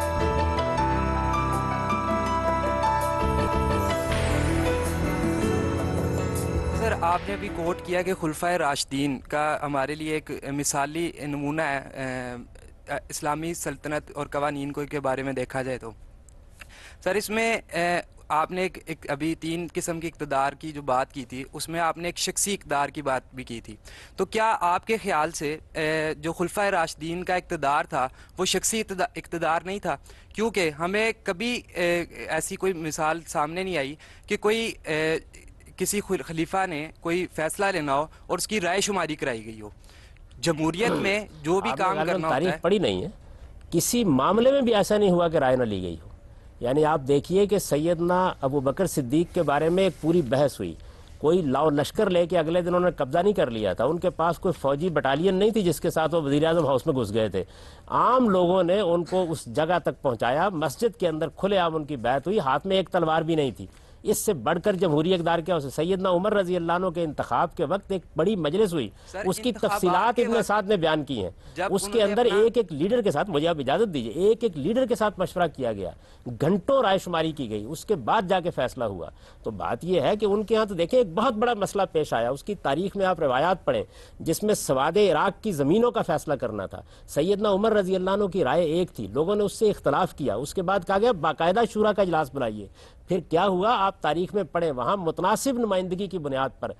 آپ نے ابھی کوٹ کیا کہ خلفائے راشدین کا ہمارے لیے ایک مثالی نمونہ ہے اسلامی سلطنت اور قوانین کو کے بارے میں دیکھا جائے تو. سر اس میں آپ نے ایک ابھی 3 قسم کی اقتدار کی جو بات کی تھی اس میں آپ نے ایک شخصی اقتدار کی بات بھی کی تھی. تو کیا آپ کے خیال سے جو خلفائے راشدین کا اقتدار تھا وہ شخصی اقتدار نہیں تھا؟ کیونکہ ہمیں کبھی ایسی کوئی مثال سامنے نہیں آئی کہ کوئی کسی خلیفہ نے کوئی فیصلہ لینا ہو اور اس کی رائے شماری کرائی گئی ہو. جمہوریت میں جو بھی کام کرنا ہوتا ہے. تاریخ پڑھی نہیں ہے، کسی معاملے میں بھی ایسا نہیں ہوا کہ رائے نہ لی گئی ہو. یعنی آپ دیکھیے کہ سیدنا ابو بکر صدیق کے بارے میں ایک پوری بحث ہوئی. کوئی لاؤ لشکر لے کے اگلے دن انہوں نے قبضہ نہیں کر لیا تھا، ان کے پاس کوئی فوجی بٹالین نہیں تھی جس کے ساتھ وہ وزیر اعظم ہاؤس میں گھس گئے تھے. عام لوگوں نے ان کو اس جگہ تک پہنچایا، مسجد کے اندر کھلے عام ان کی بیعت ہوئی، ہاتھ میں ایک تلوار بھی نہیں تھی. اس سے بڑھ کر جمہوری اقدار کیا ہو؟ سیدنا عمر رضی اللہ عنہ کے انتخاب کے وقت ایک بڑی مجلس ہوئی، اس کی تفصیلات ابن سعد نے بیان کی ہیں. اس کے اندر ایک ایک لیڈر کے ساتھ، مجھے آپ اجازت دیجئے، ایک ایک لیڈر کے ساتھ مشورہ کیا گیا، گھنٹوں رائے شماری کی گئی، اس کے بعد جا کے فیصلہ ہوا. تو بات یہ ہے کہ ان کے ہاں تو دیکھیں ایک بہت بڑا مسئلہ پیش آیا. اس کی تاریخ میں آپ روایات پڑھیں جس میں سواد عراق کی زمینوں کا فیصلہ کرنا تھا. سیدنا عمر رضی اللہ عنہ کی رائے ایک تھی، لوگوں نے اس سے اختلاف کیا. اس کے بعد کہا گیا باقاعدہ شورا کا اجلاس بلائیے. پھر کیا ہوا آپ تاریخ میں پڑھیں، وہاں متناسب نمائندگی کی بنیاد پر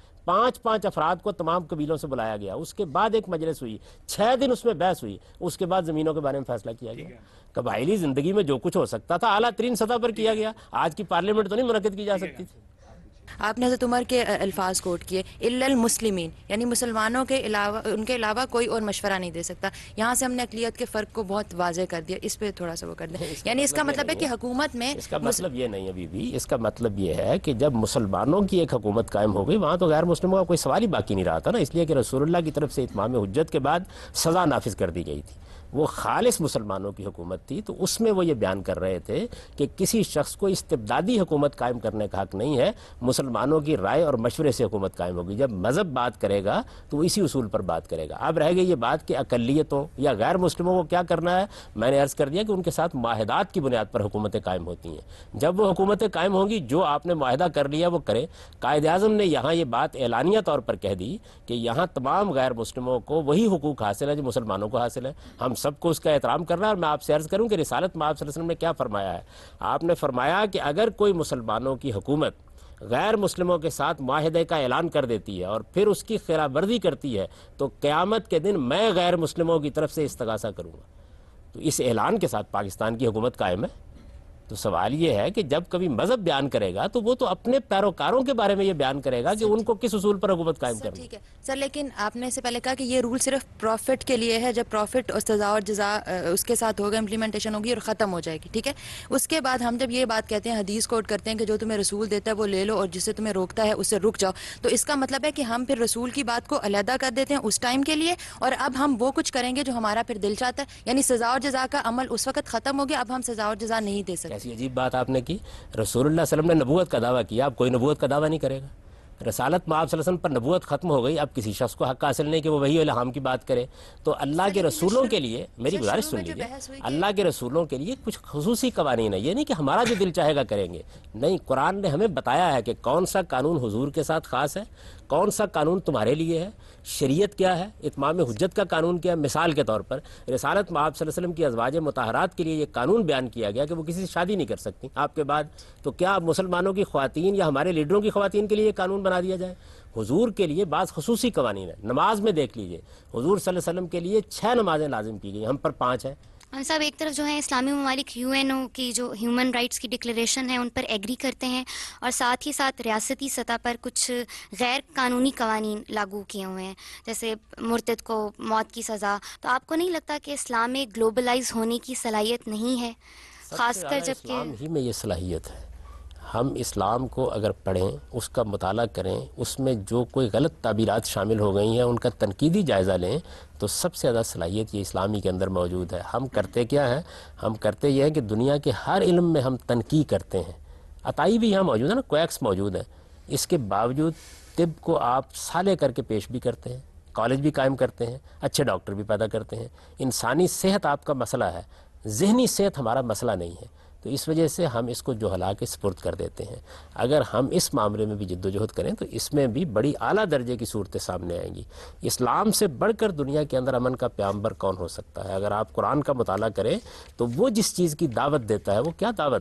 5 افراد کو تمام قبیلوں سے بلایا گیا. اس کے بعد ایک مجلس ہوئی، 6 دن اس میں بحث ہوئی. اس کے بعد زمینوں کے بارے میں فیصلہ کیا گیا. قبائلی زندگی میں جو کچھ ہو سکتا تھا اعلیٰ ترین سطح پر کیا گیا. آج کی پارلیمنٹ تو نہیں منعقد کی جا سکتی تھی. آپ نے حضرت عمر کے الفاظ کوٹ کیے، الا المسلمین، یعنی مسلمانوں کے علاوہ، ان کے علاوہ کوئی اور مشورہ نہیں دے سکتا. یہاں سے ہم نے اقلیت کے فرق کو بہت واضح کر دیا. اس پہ تھوڑا سا وہ کر دیں. یعنی اس کا مطلب ہے کہ حکومت میں، اس کا مطلب یہ نہیں ابھی بھی، اس کا مطلب یہ ہے کہ جب مسلمانوں کی ایک حکومت قائم ہو گئی وہاں تو غیر مسلموں کا کوئی سوال ہی باقی نہیں رہا تھا نا. اس لیے کہ رسول اللہ کی طرف سے اتمام حجت کے بعد سزا نافذ کر دی گئی تھی. وہ خالص مسلمانوں کی حکومت تھی. تو اس میں وہ یہ بیان کر رہے تھے کہ کسی شخص کو استبدادی حکومت قائم کرنے کا حق نہیں ہے، مسلمانوں کی رائے اور مشورے سے حکومت قائم ہوگی. جب مذہب بات کرے گا تو وہ اسی اصول پر بات کرے گا. اب رہ گئی یہ بات کہ اقلیتوں یا غیر مسلموں کو کیا کرنا ہے. میں نے عرض کر دیا کہ ان کے ساتھ معاہدات کی بنیاد پر حکومتیں قائم ہوتی ہیں. جب وہ حکومتیں قائم ہوں گی جو آپ نے معاہدہ کر لیا وہ کرے. قائد اعظم نے یہاں یہ بات اعلانیہ طور پر کہہ دی کہ یہاں تمام غیر مسلموں کو وہی حقوق حاصل ہے جو مسلمانوں کو حاصل ہے. ہم سب کو اس کا احترام کرنا ہے. اور میں آپ سے عرض کروں کہ رسالت میں آپ صلی اللہ علیہ وسلم نے کیا فرمایا ہے. آپ نے فرمایا کہ اگر کوئی مسلمانوں کی حکومت غیر مسلموں کے ساتھ معاہدے کا اعلان کر دیتی ہے اور پھر اس کی خلاف ورزی کرتی ہے تو قیامت کے دن میں غیر مسلموں کی طرف سے استغاثہ کروں گا. تو اس اعلان کے ساتھ پاکستان کی حکومت قائم ہے. تو سوال یہ ہے کہ جب کبھی مذہب بیان کرے گا تو وہ تو اپنے پیروکاروں کے بارے میں یہ بیان کرے گا کہ ان کو کس اصول پر حکومت قائم کرنی ہے. ٹھیک ہے سر، لیکن آپ نے اس سے پہلے کہا کہ یہ رول صرف پروفٹ کے لیے ہے. جب پروفٹ اور سزا اور جزا اس کے ساتھ ہوگا، امپلیمنٹیشن ہوگی اور ختم ہو جائے گی. ٹھیک ہے، اس کے بعد ہم جب یہ بات کہتے ہیں، حدیث کوٹ کرتے ہیں کہ جو تمہیں رسول دیتا ہے وہ لے لو اور جسے تمہیں روکتا ہے اس سے رک جاؤ. تو اس کا مطلب ہے کہ ہم پھر رسول کی بات کو علیحدہ کر دیتے ہیں اس ٹائم کے لیے، اور اب ہم وہ کچھ کریں گے جو ہمارا پھر دل چاہتا ہے. یعنی سزا اور جزا کا عمل اس وقت ختم ہو گیا، اب ہم سزا اور جزا نہیں دے سکتے. ایسی عجیب بات آپ نے کی. رسول اللہ صلی اللہ علیہ وسلم نے نبوت کا دعویٰ کیا، اب کوئی نبوت کا دعویٰ نہیں کرے گا. رسالت میں آپ صلی اللہ علیہ وسلم پر نبوت ختم ہو گئی. اب کسی شخص کو حق حاصل نہیں کہ وہ وحی الہام کی بات کرے. تو اللہ کے رسولوں کے لیے میری گزارش سن لیجیے، اللہ کے رسولوں کے لیے کچھ خصوصی قوانین ہے. یہ نہیں کہ ہمارا جو دل چاہے گا کریں گے، نہیں. قرآن نے ہمیں بتایا ہے کہ کون سا قانون حضور کے ساتھ خاص ہے، کون سا قانون تمہارے لیے ہے. شریعت کیا ہے، اتمام حجت کا قانون کیا ہے. مثال کے طور پر رسالت میں آپ صلی اللہ علیہ وسلم کی ازواج مطہرات کے لیے یہ قانون بیان کیا گیا کہ وہ کسی سے شادی نہیں کر سکتی آپ کے بعد. تو کیا مسلمانوں کی خواتین یا ہمارے لیڈروں کی خواتین کے لیے یہ قانون بنا دیا جائے؟ حضور کے لیے بعض خصوصی قوانین ہیں. نماز میں دیکھ لیجئے، حضور صلی اللہ علیہ وسلم کے لیے 6 نمازیں لازم کی گئی، ہم پر 5 ہیں. صاحب ایک طرف جو ہے اسلامی ممالک UN کی جو ہیومن رائٹس کی ڈکلیریشن ہے ان پر ایگری کرتے ہیں، اور ساتھ ہی ساتھ ریاستی سطح پر کچھ غیر قانونی قوانین لاگو کیے ہوئے ہیں، جیسے مرتد کو موت کی سزا. تو آپ کو نہیں لگتا کہ اسلام میں گلوبلائز ہونے کی صلاحیت نہیں ہے، خاص کر جب کہ اسلام ہی میں یہ صلاحیت ہے. ہم اسلام کو اگر پڑھیں، اس کا مطالعہ کریں، اس میں جو کوئی غلط تعبیرات شامل ہو گئی ہیں ان کا تنقیدی جائزہ لیں تو سب سے زیادہ صلاحیت یہ اسلامی کے اندر موجود ہے. ہم کرتے کیا ہیں؟ ہم کرتے یہ ہے کہ دنیا کے ہر علم میں ہم تنقید کرتے ہیں. عطائی بھی یہاں موجود ہے نا، کویکس موجود ہے. اس کے باوجود طب کو آپ سالے کر کے پیش بھی کرتے ہیں، کالج بھی قائم کرتے ہیں، اچھے ڈاکٹر بھی پیدا کرتے ہیں. انسانی صحت آپ کا مسئلہ ہے، ذہنی صحت ہمارا مسئلہ نہیں ہے. تو اس وجہ سے ہم اس کو جوہلا کے سپرد کر دیتے ہیں. اگر ہم اس معاملے میں بھی جد و جہد کریں تو اس میں بھی بڑی اعلیٰ درجے کی صورتیں سامنے آئیں گی. اسلام سے بڑھ کر دنیا کے اندر امن کا پیغمبر کون ہو سکتا ہے؟ اگر آپ قرآن کا مطالعہ کریں تو وہ جس چیز کی دعوت دیتا ہے وہ کیا دعوت ہے؟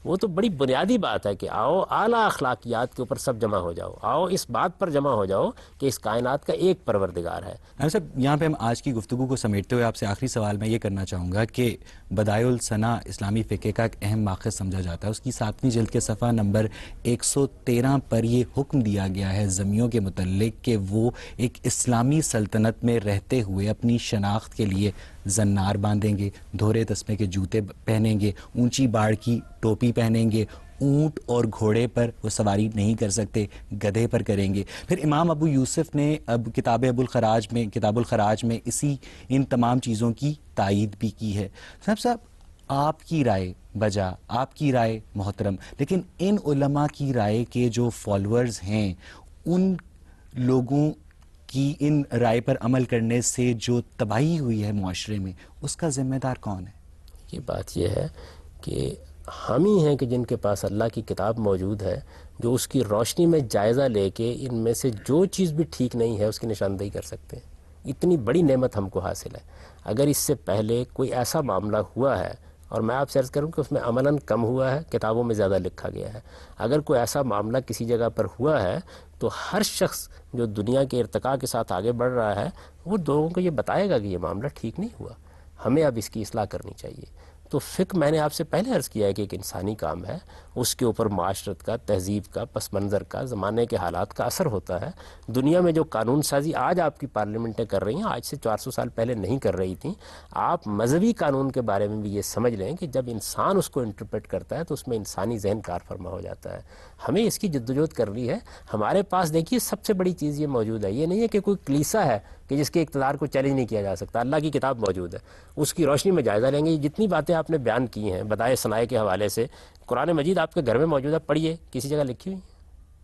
وہ تو بڑی بنیادی بات ہے کہ آؤ اعلیٰ اخلاقیات کے اوپر سب جمع ہو جاؤ، آؤ اس بات پر جمع ہو جاؤ کہ اس کائنات کا ایک پروردگار ہے۔ صاحب یہاں پہ ہم آج کی گفتگو کو سمیٹتے ہوئے آپ سے آخری سوال میں یہ کرنا چاہوں گا کہ بدائع الثنا اسلامی فقہ کا ایک اہم ماخذ سمجھا جاتا ہے، اس کی 7ویں جلد کے صفحہ نمبر 113 پر یہ حکم دیا گیا ہے زمیوں کے متعلق کہ وہ ایک اسلامی سلطنت میں رہتے ہوئے اپنی شناخت کے لیے زنار باندھیں گے، دھورے تسمے کے جوتے پہنیں گے، اونچی باڑ کی ٹوپی پہنیں گے، اونٹ اور گھوڑے پر وہ سواری نہیں کر سکتے، گدھے پر کریں گے۔ پھر امام ابو یوسف نے اب کتاب الخراج میں ان تمام چیزوں کی تائید بھی کی ہے۔ صاحب آپ کی رائے بجا، آپ کی رائے محترم، لیکن ان علماء کی رائے کے جو فالوورز ہیں ان لوگوں کی ان رائے پر عمل کرنے سے جو تباہی ہوئی ہے معاشرے میں، اس کا ذمہ دار کون ہے؟ یہ بات یہ ہے کہ ہم ہی ہیں کہ جن کے پاس اللہ کی کتاب موجود ہے، جو اس کی روشنی میں جائزہ لے کے ان میں سے جو چیز بھی ٹھیک نہیں ہے اس کی نشاندہی کر سکتے ہیں۔ اتنی بڑی نعمت ہم کو حاصل ہے۔ اگر اس سے پہلے کوئی ایسا معاملہ ہوا ہے، اور میں آپ سے عرض کروں کہ اس میں عملاً کم ہوا ہے، کتابوں میں زیادہ لکھا گیا ہے، اگر کوئی ایسا معاملہ کسی جگہ پر ہوا ہے تو ہر شخص جو دنیا کے ارتقاء کے ساتھ آگے بڑھ رہا ہے وہ لوگوں کو یہ بتائے گا کہ یہ معاملہ ٹھیک نہیں ہوا، ہمیں اب اس کی اصلاح کرنی چاہیے۔ تو فقہ میں نے آپ سے پہلے عرض کیا ہے کہ ایک انسانی کام ہے، اس کے اوپر معاشرت کا، تہذیب کا، پس منظر کا، زمانے کے حالات کا اثر ہوتا ہے۔ دنیا میں جو قانون سازی آج آپ کی پارلیمنٹیں کر رہی ہیں، آج سے 400 سال پہلے نہیں کر رہی تھیں۔ آپ مذہبی قانون کے بارے میں بھی یہ سمجھ لیں کہ جب انسان اس کو انٹرپریٹ کرتا ہے تو اس میں انسانی ذہن کار فرما ہو جاتا ہے۔ ہمیں اس کی جدوجہد کرنی ہے۔ ہمارے پاس دیکھیے سب سے بڑی چیز یہ موجود ہے، یہ نہیں ہے کہ کوئی کلیسا ہے کہ جس کے اقتدار کو چیلنج نہیں کیا جا سکتا۔ اللہ کی کتاب موجود ہے، اس کی روشنی میں جائزہ لیں گے۔ جتنی باتیں آپ نے بیان کی ہیں بدائع ثناء کے حوالے سے، قرآن مجید آپ کے گھر میں موجود ہے، پڑھیے، کسی جگہ لکھی ہوئی۔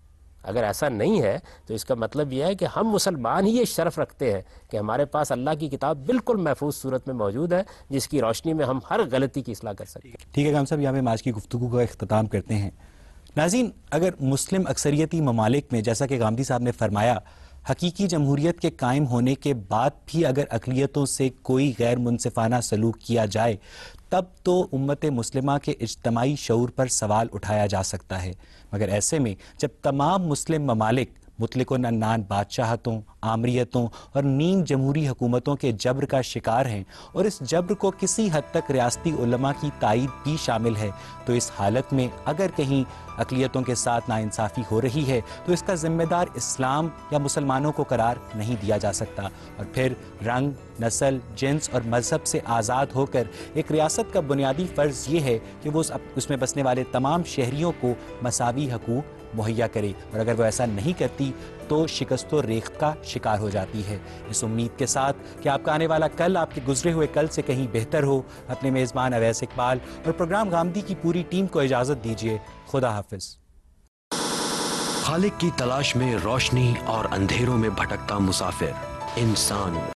اگر ایسا نہیں ہے تو اس کا مطلب یہ ہے کہ ہم مسلمان ہی یہ شرف رکھتے ہیں کہ ہمارے پاس اللہ کی کتاب بالکل محفوظ صورت میں موجود ہے، جس کی روشنی میں ہم ہر غلطی کی اصلاح کر سکتے ہیں۔ ٹھیک ہے گام صاحب، یہاں پہ آج کی گفتگو کا اختتام کرتے ہیں۔ ناظرین، اگر مسلم اکثریتی ممالک میں جیسا کہ گامدی صاحب نے فرمایا حقیقی جمہوریت کے قائم ہونے کے بعد بھی اگر اقلیتوں سے کوئی غیر منصفانہ سلوک کیا جائے تب تو امت مسلمہ کے اجتماعی شعور پر سوال اٹھایا جا سکتا ہے، مگر ایسے میں جب تمام مسلم ممالک مطلق و ننان بادشاہتوں، آمریتوں اور نیم جمہوری حکومتوں کے جبر کا شکار ہیں اور اس جبر کو کسی حد تک ریاستی علماء کی تائید بھی شامل ہے، تو اس حالت میں اگر کہیں اقلیتوں کے ساتھ ناانصافی ہو رہی ہے تو اس کا ذمہ دار اسلام یا مسلمانوں کو قرار نہیں دیا جا سکتا، اور پھر رنگ، نسل، جنس اور مذہب سے آزاد ہو کر ایک ریاست کا بنیادی فرض یہ ہے کہ وہ اس میں بسنے والے تمام شہریوں کو مساوی حقوق مہیا کرے، اور اگر وہ ایسا نہیں کرتی تو شکست و ریخت کا شکار ہو جاتی ہے۔ اس امید کے ساتھ کہ آپ کا آنے والا کل آپ کے گزرے ہوئے کل سے کہیں بہتر ہو، اپنے میزبان اویس اقبال اور پروگرام غامدی کی پوری ٹیم کو اجازت دیجیے۔ خدا حافظ۔ خالق کی تلاش میں روشنی اور اندھیروں میں بھٹکتا مسافر انسان